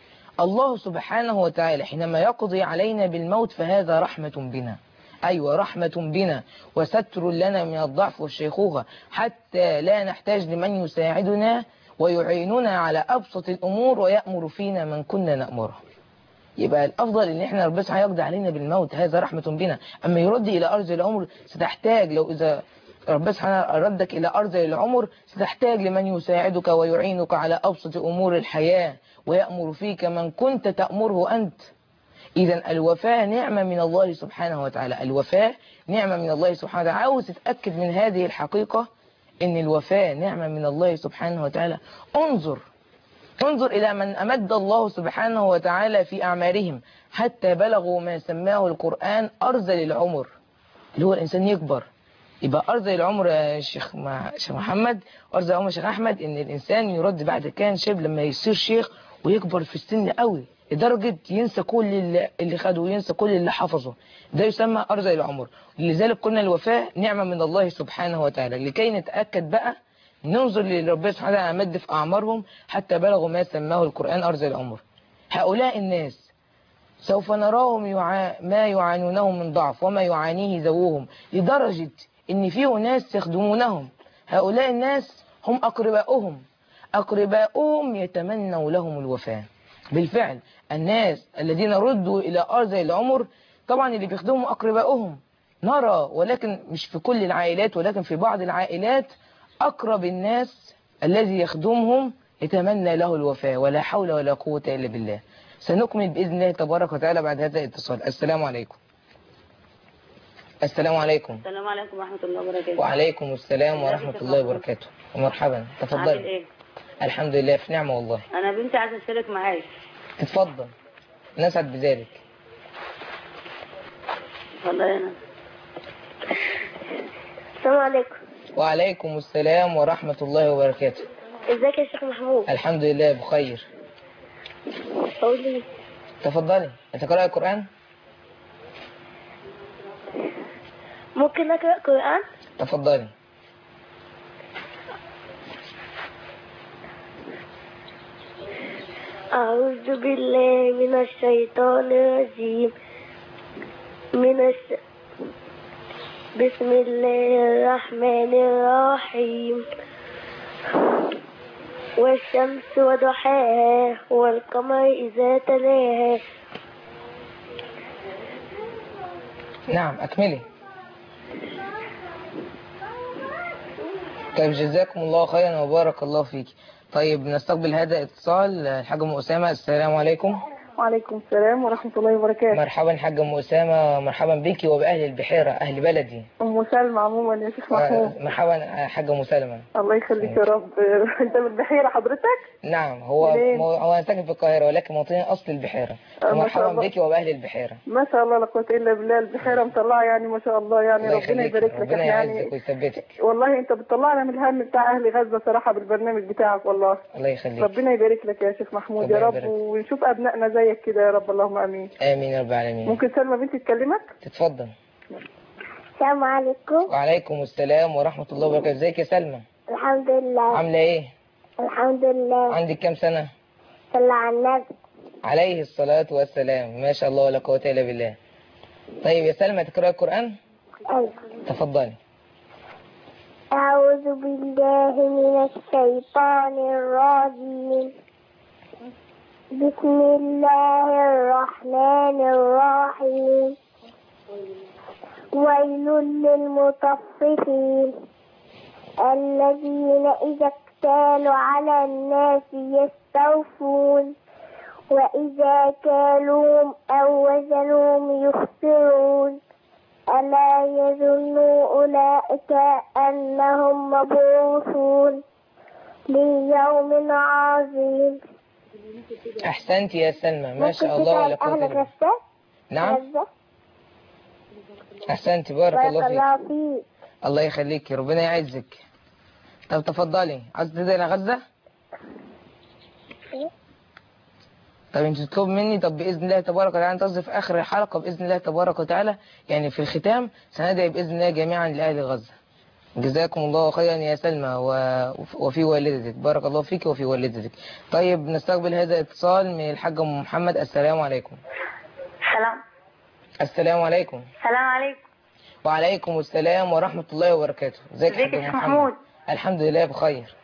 الله سبحانه وتعالى حينما يقضي علينا بالموت فهذا رحمة بنا. أيوة رحمة بنا وستر لنا من الضعف والشيخوخة، حتى لا نحتاج لمن يساعدنا ويعيننا على أبسط الأمور ويأمر فينا من كنا نأمره. يبقى الأفضل إن إحنا ربنا سبحانه يقضي علينا بالموت، هذا رحمة بنا. أما يرد إلى أرض العمر ستحتاج، لو إذا ربنا سبحانه ردك إلى أرض العمر ستحتاج لمن يساعدك ويعينك على أبسط أمور الحياة ويأمر فيك من كنت تأمره أنت. إذا الوفاة نعمة من الله سبحانه وتعالى، الوفاة نعمة من الله سبحانه وتعالى. عاوز تتأكد من هذه الحقيقة إن الوفاة نعمة من الله سبحانه وتعالى، انظر انظر إلى من أمد الله سبحانه وتعالى في أعمارهم حتى بلغوا ما سماه القرآن أرذل العمر، اللي هو الإنسان يكبر. يبقى أرذل العمر يا شيخ محمد، أرذل العمر يا شيخ أحمد، إن الإنسان يرد بعد كان شاب لما يصير شيخ ويكبر في السن قوي لدرجة ينسى كل اللي خده وينسى كل اللي حفظه، ده يسمى أرذل العمر. لذلك قلنا الوفاة نعمة من الله سبحانه وتعالى. لكي نتأكد بقى ننظر لربنا سبحانه وتعالى مد في أعمارهم حتى بلغوا ما سماه القرآن أرذل العمر. هؤلاء الناس سوف نراهم ما يعانونه من ضعف وما يعانيه ذووهم، لدرجة إن فيه ناس يخدمونهم. هؤلاء الناس هم أقرباؤهم يتمنوا لهم الوفاة. بالفعل الناس الذين ردوا إلى أرذل العمر طبعا اللي بيخدموا أقرباؤهم نرى، ولكن مش في كل العائلات، ولكن في بعض العائلات أقرب الناس الذي يخدمهم يتمنى له الوفاة. ولا حول ولا قوة إلا بالله. سنكمل بإذن الله تبارك وتعالى بعد هذا الاتصال. السلام عليكم. السلام عليكم. السلام عليكم ورحمة الله وبركاته. وعليكم السلام ورحمة الله وبركاته. ومرحبا، تفضلي. عامل ايه؟ الحمد لله في نعمة والله. أنا بنتي عايزة أشترك معاك. اتفضل، نسعد بذلك. اتفضل يا ناس. السلام عليكم. وعليكم السلام ورحمة الله وبركاته. ازيك يا شيخ محمود؟ الحمد لله بخير. قولي. تفضلي. تقرأي القرآن؟ ممكن أقرأ قرآن؟ تفضلي. أعوذ بالله من الشيطان الرجيم بسم الله الرحمن الرحيم. والشمس وضحاها والقمر إذا تلاها. نعم أكملي. طيب جزاكم الله خيرا وبارك الله فيك. طيب نستقبل هذا الاتصال. الحاجة أم أسامة، السلام عليكم. وعليكم السلام ورحمة الله وبركاته. مرحبا حاجة أم أسامة، مرحبا بك وبأهل البحيرة أهل بلدي. أم سلمى عموما يا شيخ محمود. مرحبا حاجة أم سلمى. الله يخليك يا رب. أنت من البحيرة حضرتك؟ نعم هو أنا ساكن في القاهرة ولكن موطني أصل البحيرة. مرحبا بك وبأهل البحيرة. ما شاء الله لا قوة إلا بالله. البحيرة مطلعة يعني ما شاء الله يعني ربنا يبارك لك. ربنا يعزك ويثبتك. والله أنت بتطلعنا من الهم بتاع أهل غزة صراحة بالبرنامج بتاعك والله. الله يخليك. ربنا يبارك لك يا شيخ محمود يا رب ونشوف أبنائنا زيك كده يا رب اللهم آمين. آمين يا رب العالمين. ممكن سلمى بنتي تكلمك؟ تتفضل. السلام عليكم. وعليكم السلام ورحمة الله وبركاته. ازيك يا سلمى؟ الحمد لله. عاملة ايه؟ الحمد لله. عندك كام سنة؟ صلى على النبي عليه الصلاة والسلام. ما شاء الله ولا قوة إلا بالله. طيب يا سلمى تقرأ القرآن؟ أيوة. تفضلي. أعوذ بالله من الشيطان الرجيم بسم الله الرحمن الرحيم. ويل للمطففين الذين إذا اكتالوا على الناس يستوفون وإذا كالوهم أو وزنوهم يخسرون ألا يظن أولئك أنهم مبعوثون ليوم عظيم. أحسنت يا سلمى ما شاء الله ولا قوة إلا بالله. نعم أحسنت بارك الله فيك. الله يخليك ربنا يعزك. طب تفضلي. عايزة تنزلي على غزة؟ طب انت تطلب مني طب بإذن الله تبارك وتعالى تصل في آخر الحلقة بإذن الله تبارك وتعالى يعني في الختام سندعي بإذن الله جميعا لأهل غزة. جزاكم الله خيرا يا سلمى وفي والدتك بارك الله فيك وفي والدتك. طيب نستقبل هذا الاتصال من الحاج أم محمد. السلام عليكم. السلام عليكم. السلام عليكم. وعليكم السلام ورحمة الله وبركاته. ازيك يا حاج أم محمد؟ الحمد لله بخير.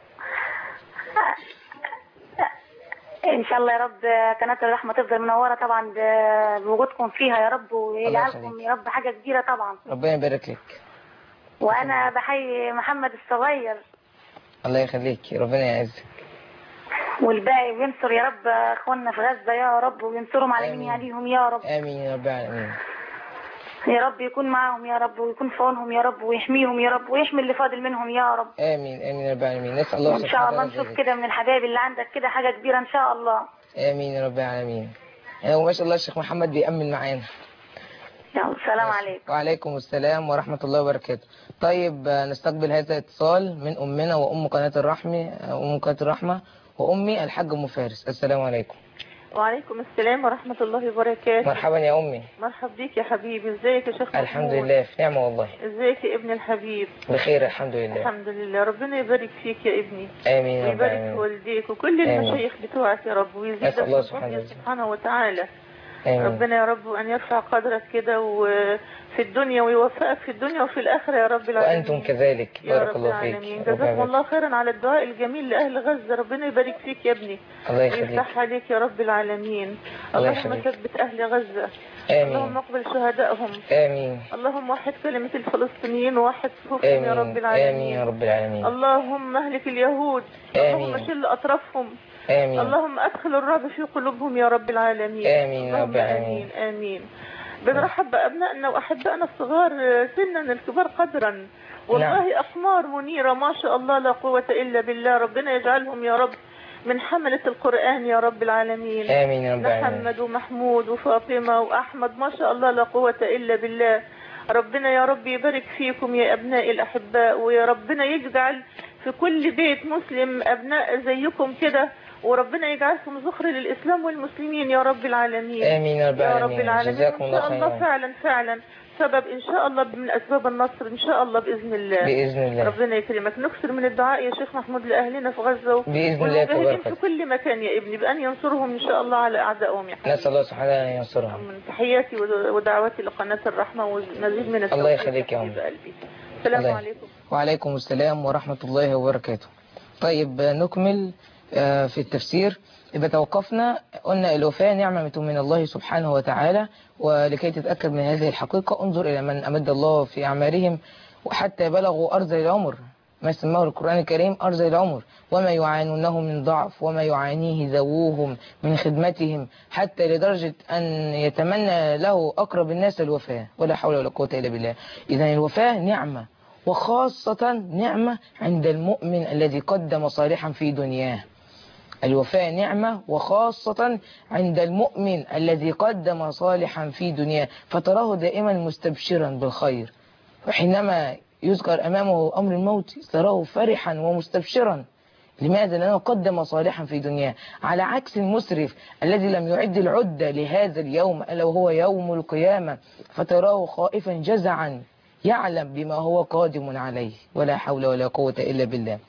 ان شاء الله يا رب قناة الرحمة تفضل منورة طبعا بوجودكم فيها يا رب ويجعلكم يا رب حاجة كبيرة طبعا. ربنا يبارك لك. وانا بحيي محمد الصغير. الله يخليك ربنا يعزك. والباقي وينصر يا رب اخواننا في غزة يا رب وينصرهم على من يهديهم يا رب. امين يا رب العالمين. يا رب يكون معهم يا رب، ويكون في عونهم يا رب، ويحميهم يا رب، ويحمي اللي فاضل منهم يا رب. آمين آمين يا رب العالمين. نسأل الله إن شاء الله نشوف كده من الحبايب اللي عندك كده حاجة كبيرة إن شاء الله. آمين يا رب العالمين. وما شاء الله الشيخ محمد بيأمن معانا. يلا السلام عليكم. وعليكم السلام ورحمة الله وبركاته. طيب نستقبل هذا الاتصال من أمنا وأم قناة الرحمة وأمي الحاج أم فارس. السلام عليكم. وعليكم السلام ورحمة الله وبركاته. مرحبا يا أمي. مرحب بيك يا حبيبي. ازيك يا شيخ؟ الحمد لله في نعمة والله. ازيك يا ابني الحبيب؟ بخير الحمد لله. الحمد لله. ربنا يبارك فيك يا ابني. آمين يا رب ويبارك في والديك وكل المشايخ بتوعك يا رب، ويزيدك الله سبحانه وتعالى. آمين. ربنا يا رب أن يرفع قدرك كده وفي الدنيا، ويوفقك في الدنيا وفي الآخرة يا رب العالمين. وأنتم كذلك. بارك الله فيك. جزاكم الله خيرا على الدعاء الجميل لأهل غزة. ربنا يبارك فيك يا ابني. الله يخليك. ويفتح عليك يا رب العالمين. اللهم ثبت أهل غزة. آمين. اللهم اقبل شهدائهم. آمين. اللهم وحد كلمة الفلسطينيين ووحد صفوفهم يا رب العالمين. آمين يا رب العالمين. اللهم اهلك اليهود. آمين. اللهم شل أطرافهم. آمين. اللهم أدخل الرعب في قلوبهم يا رب العالمين. آمين يا رب العالمين. آمين. بنرحب بأبنائنا وأحبائنا الصغار سنا الكبار قدرا، والله أقمار منيرة ما شاء الله لا قوة إلا بالله. ربنا يجعلهم يا رب من حملة القرآن يا رب العالمين. آمين يا رب العالمين. محمد ومحمود وفاطمة وأحمد ما شاء الله لا قوة إلا بالله. ربنا يا رب يبارك فيكم يا أبناء الأحباء، ويا ربنا يجعل في كل بيت مسلم أبناء زيكم كده، وربنا يجعلكم ذخر للإسلام والمسلمين يا رب العالمين. آمين يا رب العالمين. جزاكم الله خيرا. إن شاء الله فعلا سبب إن شاء الله من أسباب النصر إن شاء الله بإذن الله. بإذن الله. ربنا يكرمك. نكثر من الدعاء يا شيخ محمود لأهلنا في غزة بإذن الله تبارك في كل مكان يا ابني، بأن ينصرهم إن شاء الله على أعدائهم يا حبيبي. نسأل الله سبحانه أن ينصرهم. من تحياتي ودعواتي لقناة الرحمة ومزيد من الله يخليك يا أم. السلام عليكم. وعليكم السلام ورحمة الله وبركاته. طيب نكمل في التفسير. إذا توقفنا قلنا الوفاة نعمة من الله سبحانه وتعالى، ولكي تتأكد من هذه الحقيقة انظر إلى من أمد الله في أعمارهم وحتى بلغوا أرض العمر، ما سماه القرآن الكريم أرض العمر، وما يعانونه من ضعف وما يعانيه ذووهم من خدمتهم، حتى لدرجة أن يتمنى له أقرب الناس الوفاة، ولا حول ولا قوة إلا بالله. إذن الوفاة نعمة، وخاصة نعمة عند المؤمن الذي قدم صالحا في دنياه. الوفاة نعمة وخاصة عند المؤمن الذي قدم صالحا في دنياه، فتراه دائما مستبشرا بالخير، وحينما يذكر أمامه أمر الموت تراه فرحا ومستبشرا. لماذا؟ لأنه قدم صالحا في دنياه، على عكس المسرف الذي لم يعد العدة لهذا اليوم ألا وهو يوم القيامة، فتراه خائفا جزعا يعلم بما هو قادم عليه، ولا حول ولا قوة إلا بالله.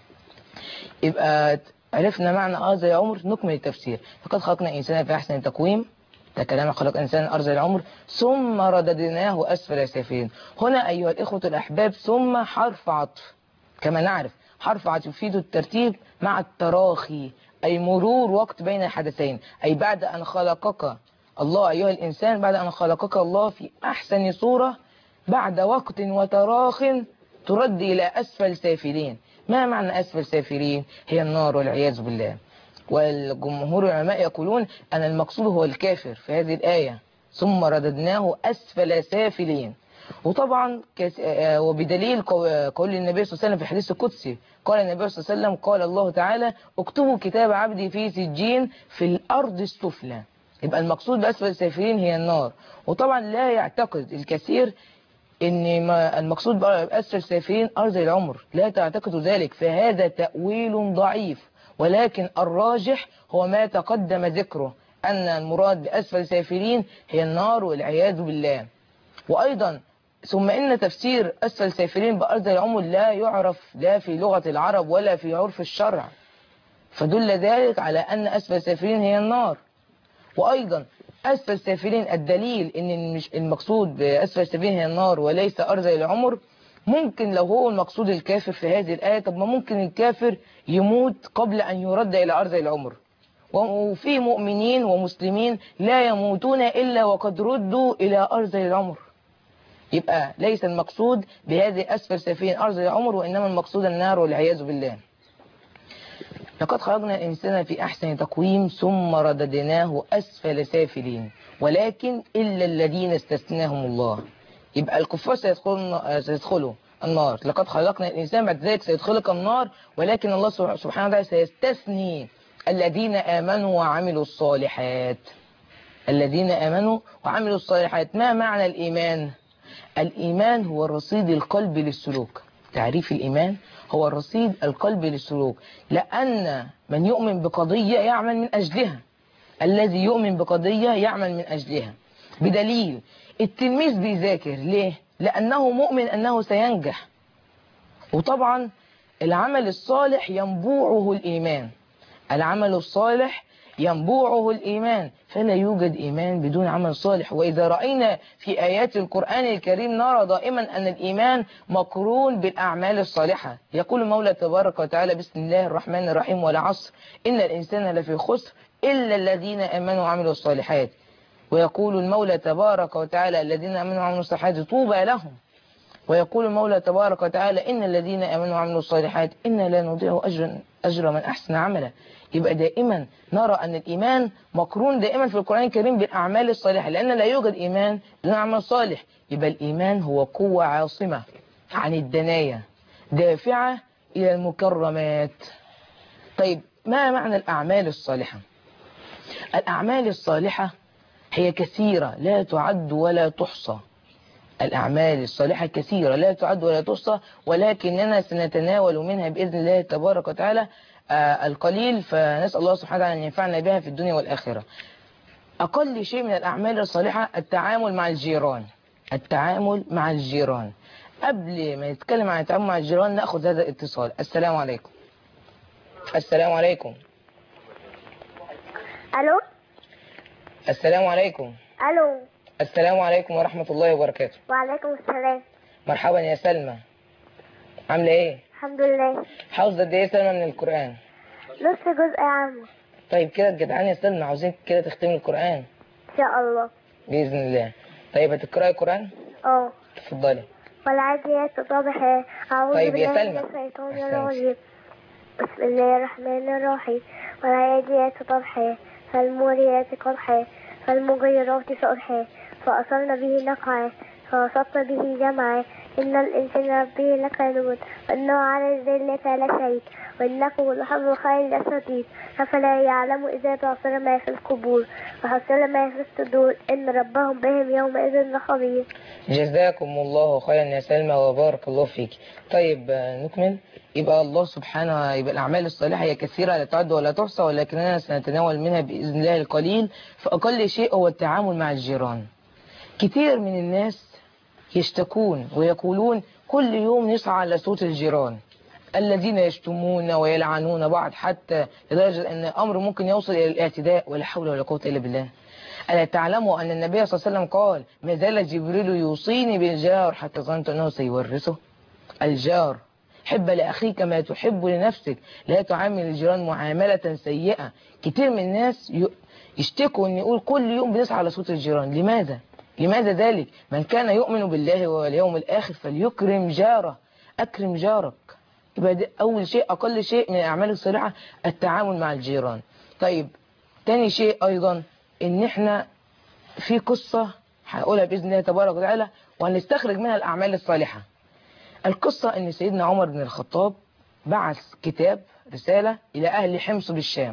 يبقى عرفنا معنى أرض العمر. نكمل التفسير. فقد خلقنا الإنسان في أحسن تقويم، تكلم خلق الإنسان أرض العمر ثم رددناه أسفل سافلين. هنا أيها الإخوة الأحباب ثم حرف عطف، كما نعرف حرف عطف يفيد الترتيب مع التراخي، أي مرور وقت بين الحدثين، أي بعد أن خلقك الله أيها الإنسان، بعد أن خلقك الله في أحسن صورة، بعد وقت وتراخ ترد إلى أسفل سافلين. ما معنى أسفل سافلين؟ هي النار والعياذ بالله. والجمهور العلماء يقولون أن المقصود هو الكافر في هذه الآية، ثم رددناه أسفل سافلين. وطبعا وبدليل قول النبي صلى الله عليه وسلم في الحديث القدسي، قال النبي صلى الله عليه وسلم قال الله تعالى اكتبوا كتاب عبدي في سجين في الأرض السفلى. يبقى المقصود بأسفل السافلين هي النار. وطبعا لا يعتقد الكثير ان المقصود بأسفل السافلين أرض العمر، لا تعتقد ذلك، فهذا تأويل ضعيف، ولكن الراجح هو ما تقدم ذكره، أن المراد بأسفل السافلين هي النار والعياذ بالله. وأيضا ثم إن تفسير أسفل السافلين بأرض العمر لا يعرف لا في لغة العرب ولا في عرف الشرع، فدل ذلك على أن أسفل السافلين هي النار. وأيضا أسفل السافلين الدليل إن المقصود بأسفل السافلين هي النار وليس أرض العمر. ممكن لو هو المقصود الكافر في هذه الآية، طب ما ممكن الكافر يموت قبل أن يرد إلى أرض العمر، وفي مؤمنين ومسلمين لا يموتون إلا وقد ردوا إلى أرض العمر. يبقى ليس المقصود بهذه أسفل سافلين أرض العمر، وإنما المقصود النار والعياذ بالله. لقد خلقنا الإنسان في أحسن تقويم ثم رددناه أسفل سافلين، ولكن إلا الذين استثناهم الله. يبقى الكفار سيدخلوا النار. لقد خلقنا الإنسان بعد ذلك سيدخلك النار، ولكن الله سبحانه وتعالى سيستثني الذين آمنوا وعملوا الصالحات. الذين آمنوا وعملوا الصالحات. ما معنى الإيمان؟ الإيمان هو الرصيد القلبي للسلوك. تعريف الإيمان هو الرصيد القلبي للسلوك، لأن من يؤمن بقضية يعمل من أجلها. الذي يؤمن بقضية يعمل من أجلها. بدليل التلميذ بيذاكر ليه؟ لأنه مؤمن أنه سينجح. وطبعا العمل الصالح ينبوعه الإيمان. العمل الصالح ينبوعه الإيمان، فلا يوجد إيمان بدون عمل صالح. وإذا رأينا في آيات القرآن الكريم نرى دائما أن الإيمان مقرون بالأعمال الصالحة. يقول المولى تبارك وتعالى: بسم الله الرحمن الرحيم، والعصر إن الإنسان لفي خسر إلا الذين آمنوا وعملوا الصالحات. ويقول المولى تبارك وتعالى: الذين آمنوا وعملوا الصالحات طوبى لهم. ويقول المولى تبارك وتعالى: إن الذين آمنوا وعملوا الصالحات إنا لا نضيع أجر من أحسن عملا. يبقى دائما نرى أن الإيمان مقرون دائما في القرآن الكريم بالأعمال الصالحة، لأن لا يوجد إيمان بدون عمل صالح. يبقى الإيمان هو قوة عاصمة عن الدنايا، دافعة إلى المكرمات. طيب ما معنى الأعمال الصالحة؟ الأعمال الصالحة هي كثيرة لا تعد ولا تحصى. الأعمال الصالحة كثيرة لا تعد ولا تحصى، ولكننا سنتناول منها بإذن الله تبارك وتعالى القليل، فنسأل الله سبحانه وتعالى أن ينفعنا بها في الدنيا والآخرة. أقل شيء من الأعمال الصالحة التعامل مع الجيران. التعامل مع الجيران. قبل ما نتكلم عن التعامل مع الجيران نأخذ هذا الاتصال. السلام عليكم. السلام عليكم. ألو. السلام عليكم. ألو. السلام عليكم ورحمة الله وبركاته. وعليكم السلام. مرحبا يا سلمى، عاملة ايه؟ الحمد لله. حافظة قد ايه سلمى من القرآن؟ نص جزء يا عم. طيب كده جدعان يا سلمى، عاوزين كده تختمي القرآن إن شاء الله بإذن الله. طيب هتقرأي القرآن؟ اه. اتفضلي. والعاديات ضبحا. أعوذ طيب يا بالله سلمى. من الشيطان الرجيم. بسم الله الرحمن الرحيم. والعاديات ضبحا فالموريات قدحا فالمغيرات صبحا فأصلن به نقعا فوسطن به جمعا إن الإنسان ربه لكنود وإنه على الذلة لشهيد وإنه لحظ الخير لشديد أفلا يعلم إذا بعثر ما في القبور وحصل ما في الصدور إن ربهم بهم يومئذ لخبير. جزاكم الله خيرا يا سلمى وبارك الله فيك. طيب نكمل. يبقى الله سبحانه، يبقى الأعمال الصالحة هي كثيرة لا تعد ولا تحصى، ولكننا سنتناول منها بإذن الله القليل. فأقل شيء هو التعامل مع الجيران. كثير من الناس يشتكون ويقولون كل يوم نسعى على صوت الجيران الذين يشتمون ويلعنون بعض، حتى لدرجة أن الأمر ممكن يوصل إلى الاعتداء. ولا حول ولا قوة إلا بالله. ألا تعلموا أن النبي صلى الله عليه وسلم قال: ما زال جبريل يوصيني بالجار حتى ظننت أنه سيورثه. الجار، حب لأخيك ما تحب لنفسك، لا تعامل الجيران معاملة سيئة. كتير من الناس يشتكوا أن يقول كل يوم بنسعى على صوت الجيران. لماذا؟ لماذا ذلك؟ من كان يؤمن بالله واليوم الآخر فليكرم جاره. أكرم جارك. يبقى ده أول شيء، أقل شيء من الأعمال الصالحة التعامل مع الجيران. طيب تاني شيء أيضا إن إحنا في قصة هنقولها بإذن الله تبارك وتعالى وهنستخرج منها الأعمال الصالحة. القصة إن سيدنا عمر بن الخطاب بعث كتاب رسالة إلى أهل حمص بالشام،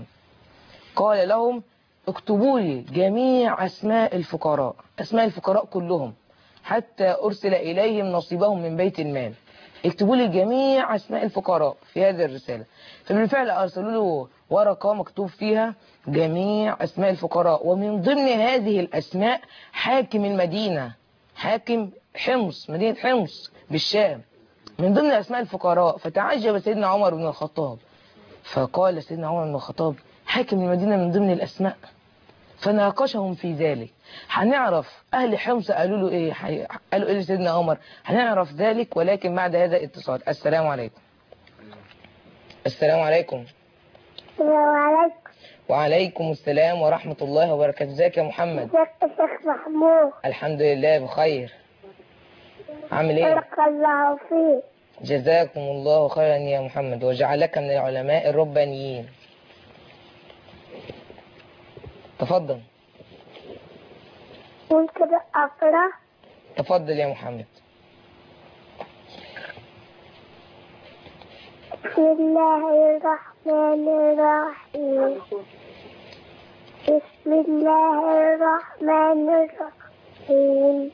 قال لهم: اكتبوا لي جميع أسماء الفقراء، أسماء الفقراء كلهم، حتى أرسل إليهم نصيبهم من بيت المال. اكتبوا لي جميع أسماء الفقراء في هذه الرسالة. فبالفعل أرسلوا له ورقة مكتوب فيها جميع أسماء الفقراء، ومن ضمن هذه الأسماء حاكم المدينة، حاكم حمص، مدينة حمص بالشام، من ضمن أسماء الفقراء. فتعجب سيدنا عمر بن الخطاب، فقال سيدنا عمر بن الخطاب: حاكم المدينة من ضمن الأسماء؟ فناقشهم في ذلك. هنعرف أهل حمص قالوا له إيه، قالوا إيه لسيدنا عمر، هنعرف ذلك ولكن بعد هذا الاتصال. السلام عليكم. السلام عليكم. السلام عليكم. وعليكم السلام ورحمة الله وبركاته. ازيك يا محمد؟ ازيك يا شيخ محمود؟ الحمد لله بخير. عامل ايه؟ بارك الله فيك. جزاكم الله خيرا يا محمد وجعلك من العلماء الربانيين. تفضل. ممكن أقرأ؟ تفضل يا محمد. بسم الله الرحمن الرحيم. بسم الله الرحمن الرحيم.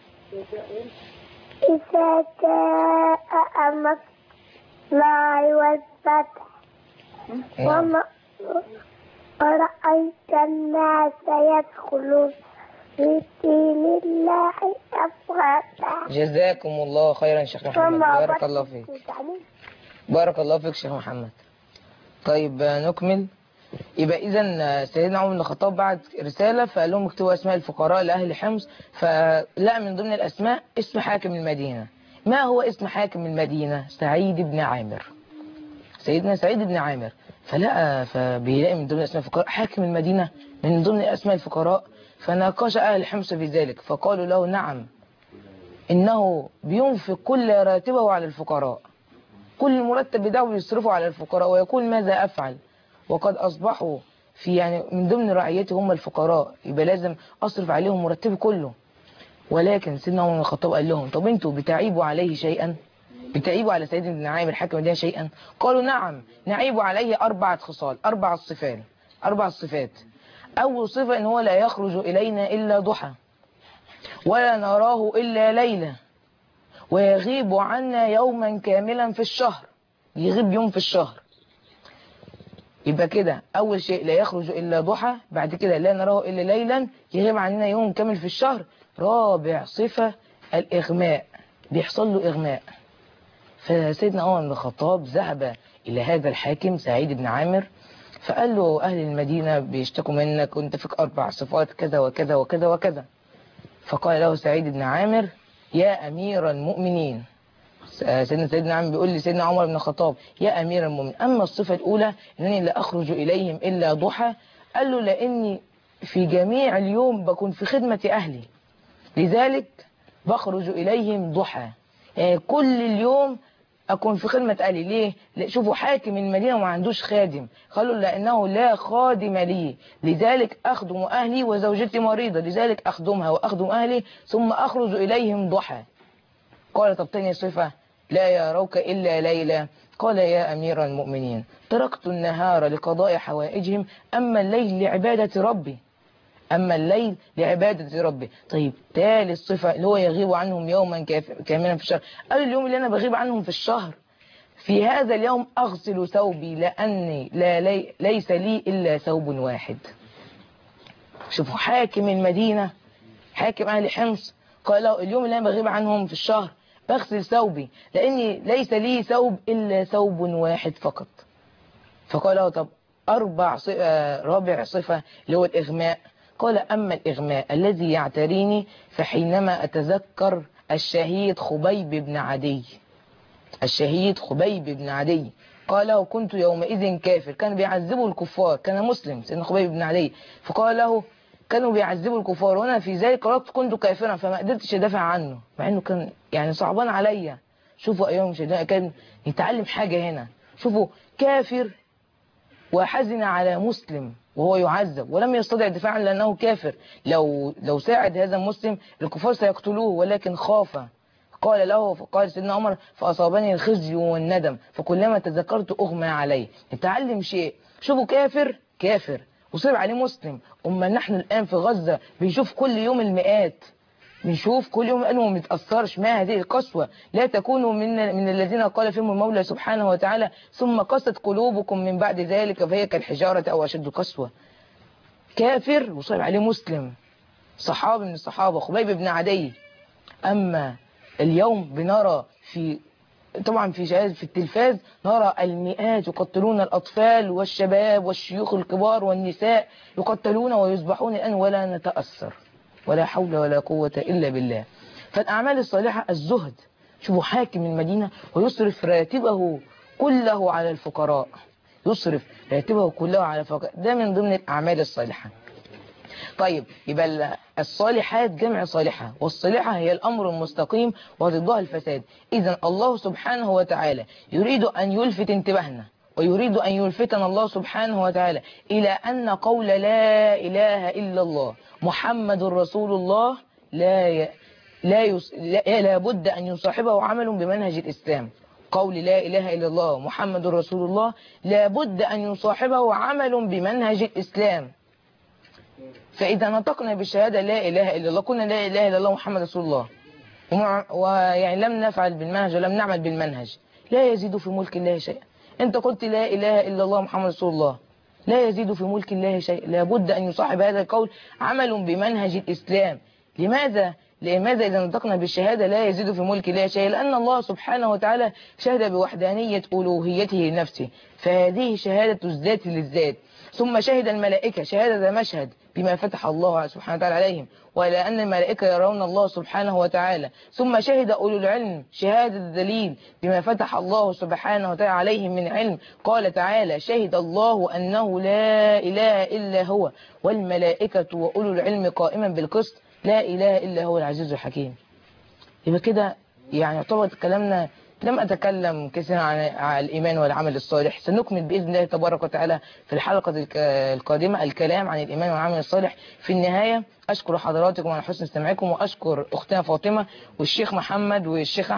إذا جاء أمر الله والفتح ورأيت الناس يدخلون في دين الله أفواجا. جزاكم الله خيرا شيخ محمد، بارك الله فيك. بارك الله فيك شيخ محمد. طيب نكمل. يبقى إذا سيدنا عمر بن الخطاب بعت رسالة فقال لهم اكتبوا أسماء الفقراء لأهل حمص، فلقى من ضمن الأسماء اسم حاكم المدينة. ما هو اسم حاكم المدينة؟ سعيد بن عامر. سيدنا سعيد بن عامر فبيلاقي من ضمن أسماء الفقراء حاكم المدينة من ضمن أسماء الفقراء، فناقش أهل حمص في ذلك فقالوا له نعم إنه بينفق كل راتبه على الفقراء، كل مرتب بتاعه بيصرفه على الفقراء، ويقول ماذا أفعل وقد أصبحوا في يعني من ضمن رعيتي هم الفقراء، يبقى لازم أصرف عليهم مرتبي كله. ولكن سيدنا عمر بن الخطاب قال لهم طب انتوا بتعيبوا عليه شيئا؟ بتعيبوا على سيد بن عامر حاكم المدينة شيئا؟ قالوا نعم نعيب عليه 4 خصال، 4 صفات. أول صفة إن هو لا يخرج إلينا إلا ضحى، ولا نراه إلا ليلة، ويغيب عنا يوما كاملا في الشهر، يغيب يوم في الشهر. يبقى كده أول شيء لا يخرج إلا ضحى، بعد كده لا نراه إلا ليلا، يغيب عننا يوم كامل في الشهر. رابع صفة الإغماء، بيحصل له إغماء. فسيدنا عمر بن الخطاب ذهب إلى هذا الحاكم سعيد بن عامر فقال له أهل المدينة بيشتكوا منك وانت فيك 4 صفات كذا وكذا وكذا وكذا. فقال له سعيد بن عامر يا أمير المؤمنين، سيدنا عامر بيقول لسيدنا عمر بن الخطاب يا أمير المؤمنين، أما الصفة الأولى أنني لا أخرج إليهم إلا ضحى، قال له لأني في جميع اليوم بكون في خدمة أهلي لذلك بخرج إليهم ضحى، يعني كل اليوم أكون في خدمة أهلي. ليه؟ شوفوا حاكم المدينة وما عندوش خادم، قالوا لأنه لا خادم لي لذلك أخدم أهلي وزوجتي مريضة لذلك أخدمها وأخدم أهلي ثم أخرج إليهم ضحى. قال طب تاني صفة لا يروك إلا ليلة، قال يا أمير المؤمنين تركت النهار لقضاء حوائجهم أما الليل لعبادة ربي، أما الليل لعبادة ربي. طيب ثالث صفة اللي هو يغيب عنهم يوما كاملا في الشهر، قال اليوم اللي أنا بغيب عنهم في الشهر في هذا اليوم أغسل ثوبي لأني ليس لي إلا ثوب واحد. شوفوا حاكم المدينة حاكم أهل حمص قال له اليوم اللي أنا بغيب عنهم في الشهر بغسل ثوبي لأني ليس لي ثوب إلا ثوب واحد فقط. فقال له طب رابع صفة اللي هو الإغماء، قال أما الإغماء الذي يعتريني فحينما أتذكر الشهيد خبيب بن عدي، الشهيد خبيب بن عدي قال له كنت يومئذ كافر، كان بيعذبوا الكفار، كان مسلم سيدنا خبيب بن عدي، فقال له كانوا بيعذبوا الكفار وانا في ذلك الوقت كنت كافرا فما قدرتش ادافع عنه مع انه كان يعني صعبان عليا. شوفوا ايام شديدة كان يتعلم حاجة هنا، شوفوا كافر وحزن على مسلم وهو يعذب ولم يستطع دفاعا لأنه كافر، لو ساعد هذا المسلم الكفار سيقتلوه ولكن خاف. قال سيدنا عمر فأصابني الخزي والندم فكلما تذكرت أغمى عليه. نتعلم شيء، شوفوا كافر وصيب عليه مسلم. أما نحن الآن في غزة بنشوف كل يوم المئات، بنشوف كل يوم أنه ما متأثرش. ما هذه القسوة؟ لا تكونوا من الذين قال فيهم المولى سبحانه وتعالى ثم قست قلوبكم من بعد ذلك فهي كالحجارة أو أشد قسوة. كافر وصيب عليه مسلم، صحابي من الصحابة خبيب بن عدي. أما اليوم بنرى طبعا في التلفاز نرى المئات يقتلون الأطفال والشباب والشيوخ الكبار والنساء يقتلون ويذبحون الآن ولا نتأثر، ولا حول ولا قوة إلا بالله. فالأعمال الصالحة الزهد. شوفوا حاكم المدينة ويصرف راتبه كله على الفقراء، يصرف راتبه كله على الفقراء، ده من ضمن الأعمال الصالحة. طيب يبقى الصالحات جمع صالحة، والصالحة هي الأمر المستقيم وضدها الفساد. إذن الله سبحانه وتعالى يريد أن يلفت انتباهنا ويريد أن يلفتنا الله سبحانه وتعالى إلى أن قول لا إله إلا الله محمد رسول الله لا بد أن يصاحبه عمل بمنهج الإسلام. قول لا إله إلا الله محمد رسول الله لا بد أن يصاحبه عمل بمنهج الإسلام. فإذا نطقنا بالشهادة لا إله إلا الله قلنا لا إله إلا الله محمد رسول الله ويعني لم نفعل بالمنهج ولم نعمل بالمنهج لا يزيد في ملك الله شيئا. أنت قلت لا إله إلا الله محمد رسول الله لا يزيد في ملك الله شيئا. لابد أن يصاحب هذا القول عمل بمنهج الإسلام. لماذا إذا نطقنا بالشهادة لا يزيد في ملك الله شيئا؟ لأن الله سبحانه وتعالى شهد بوحدانية ألوهيته لنفسه، فهذه شهادة الذات للذات. ثم شهد الملائكة شهادة مشهد بما فتح الله سبحانه وتعالى عليهم، ولأن الملائكة يرون الله سبحانه وتعالى. ثم شهد أولو العلم شهادة الدليل بما فتح الله سبحانه وتعالى عليهم من علم. قال تعالى شهد الله أنه لا إله إلا هو والملائكة وأولو العلم قائما بالقسط لا إله إلا هو العزيز الحكيم. يبقى كده يعني يعتبر كلامنا لم أتكلم كثيرا عن الإيمان والعمل الصالح. سنكمل بإذن الله تبارك وتعالى في الحلقة القادمة الكلام عن الإيمان والعمل الصالح. في النهاية أشكر حضراتكم على حسن استماعكم، وأشكر أختنا فاطمة والشيخ محمد والشيخ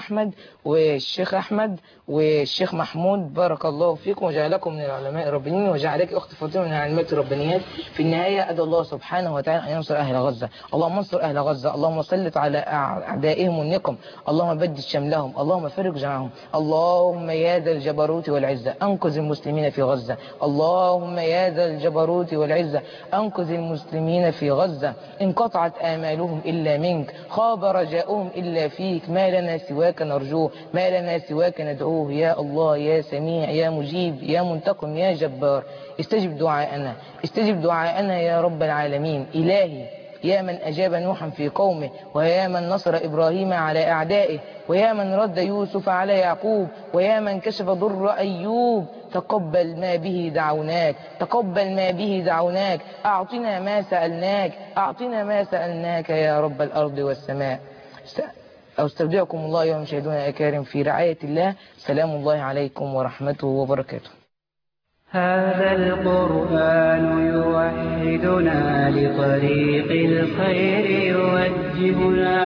أحمد والشيخ محمود. بارك الله فيكم وجعلكم من العلماء الربانيين وجعلك أخت فاطمة من العلمات الربانيات. في النهاية أدعو الله سبحانه وتعالى أن ينصر أهل غزة. اللهم انصر أهل غزة، اللهم سلط على أعدائهم النقم، اللهم بدد شملهم، اللهم فرج جمعهم. اللهم يا ذا الجبروت والعزة أنقذ المسلمين في غزة. اللهم يا ذا الجبروت والعزة أنقذ المسلمين في غزة. انقطعت آمالهم إلا منك، خاب رجاؤهم إلا فيك. ما لنا سواك نرجوه، ما لنا سواك ندعوه. يا الله يا سميع يا مجيب يا منتقم يا جبار، استجب دعاءنا يا رب العالمين. إلهي يا من أجاب نوحا في قومه، ويا من نصر إبراهيم على أعدائه، ويا من رد يوسف على يعقوب، ويا من كشف ضر أيوب، تقبل ما به دعوناك، أعطنا ما سألناك يا رب الأرض والسماء. أستودعكم الله يوم شهدنا الكريم في رعاية الله. سلام الله عليكم ورحمته وبركاته. هذا القرآن يوحدنا لطريق الخير يوجهنا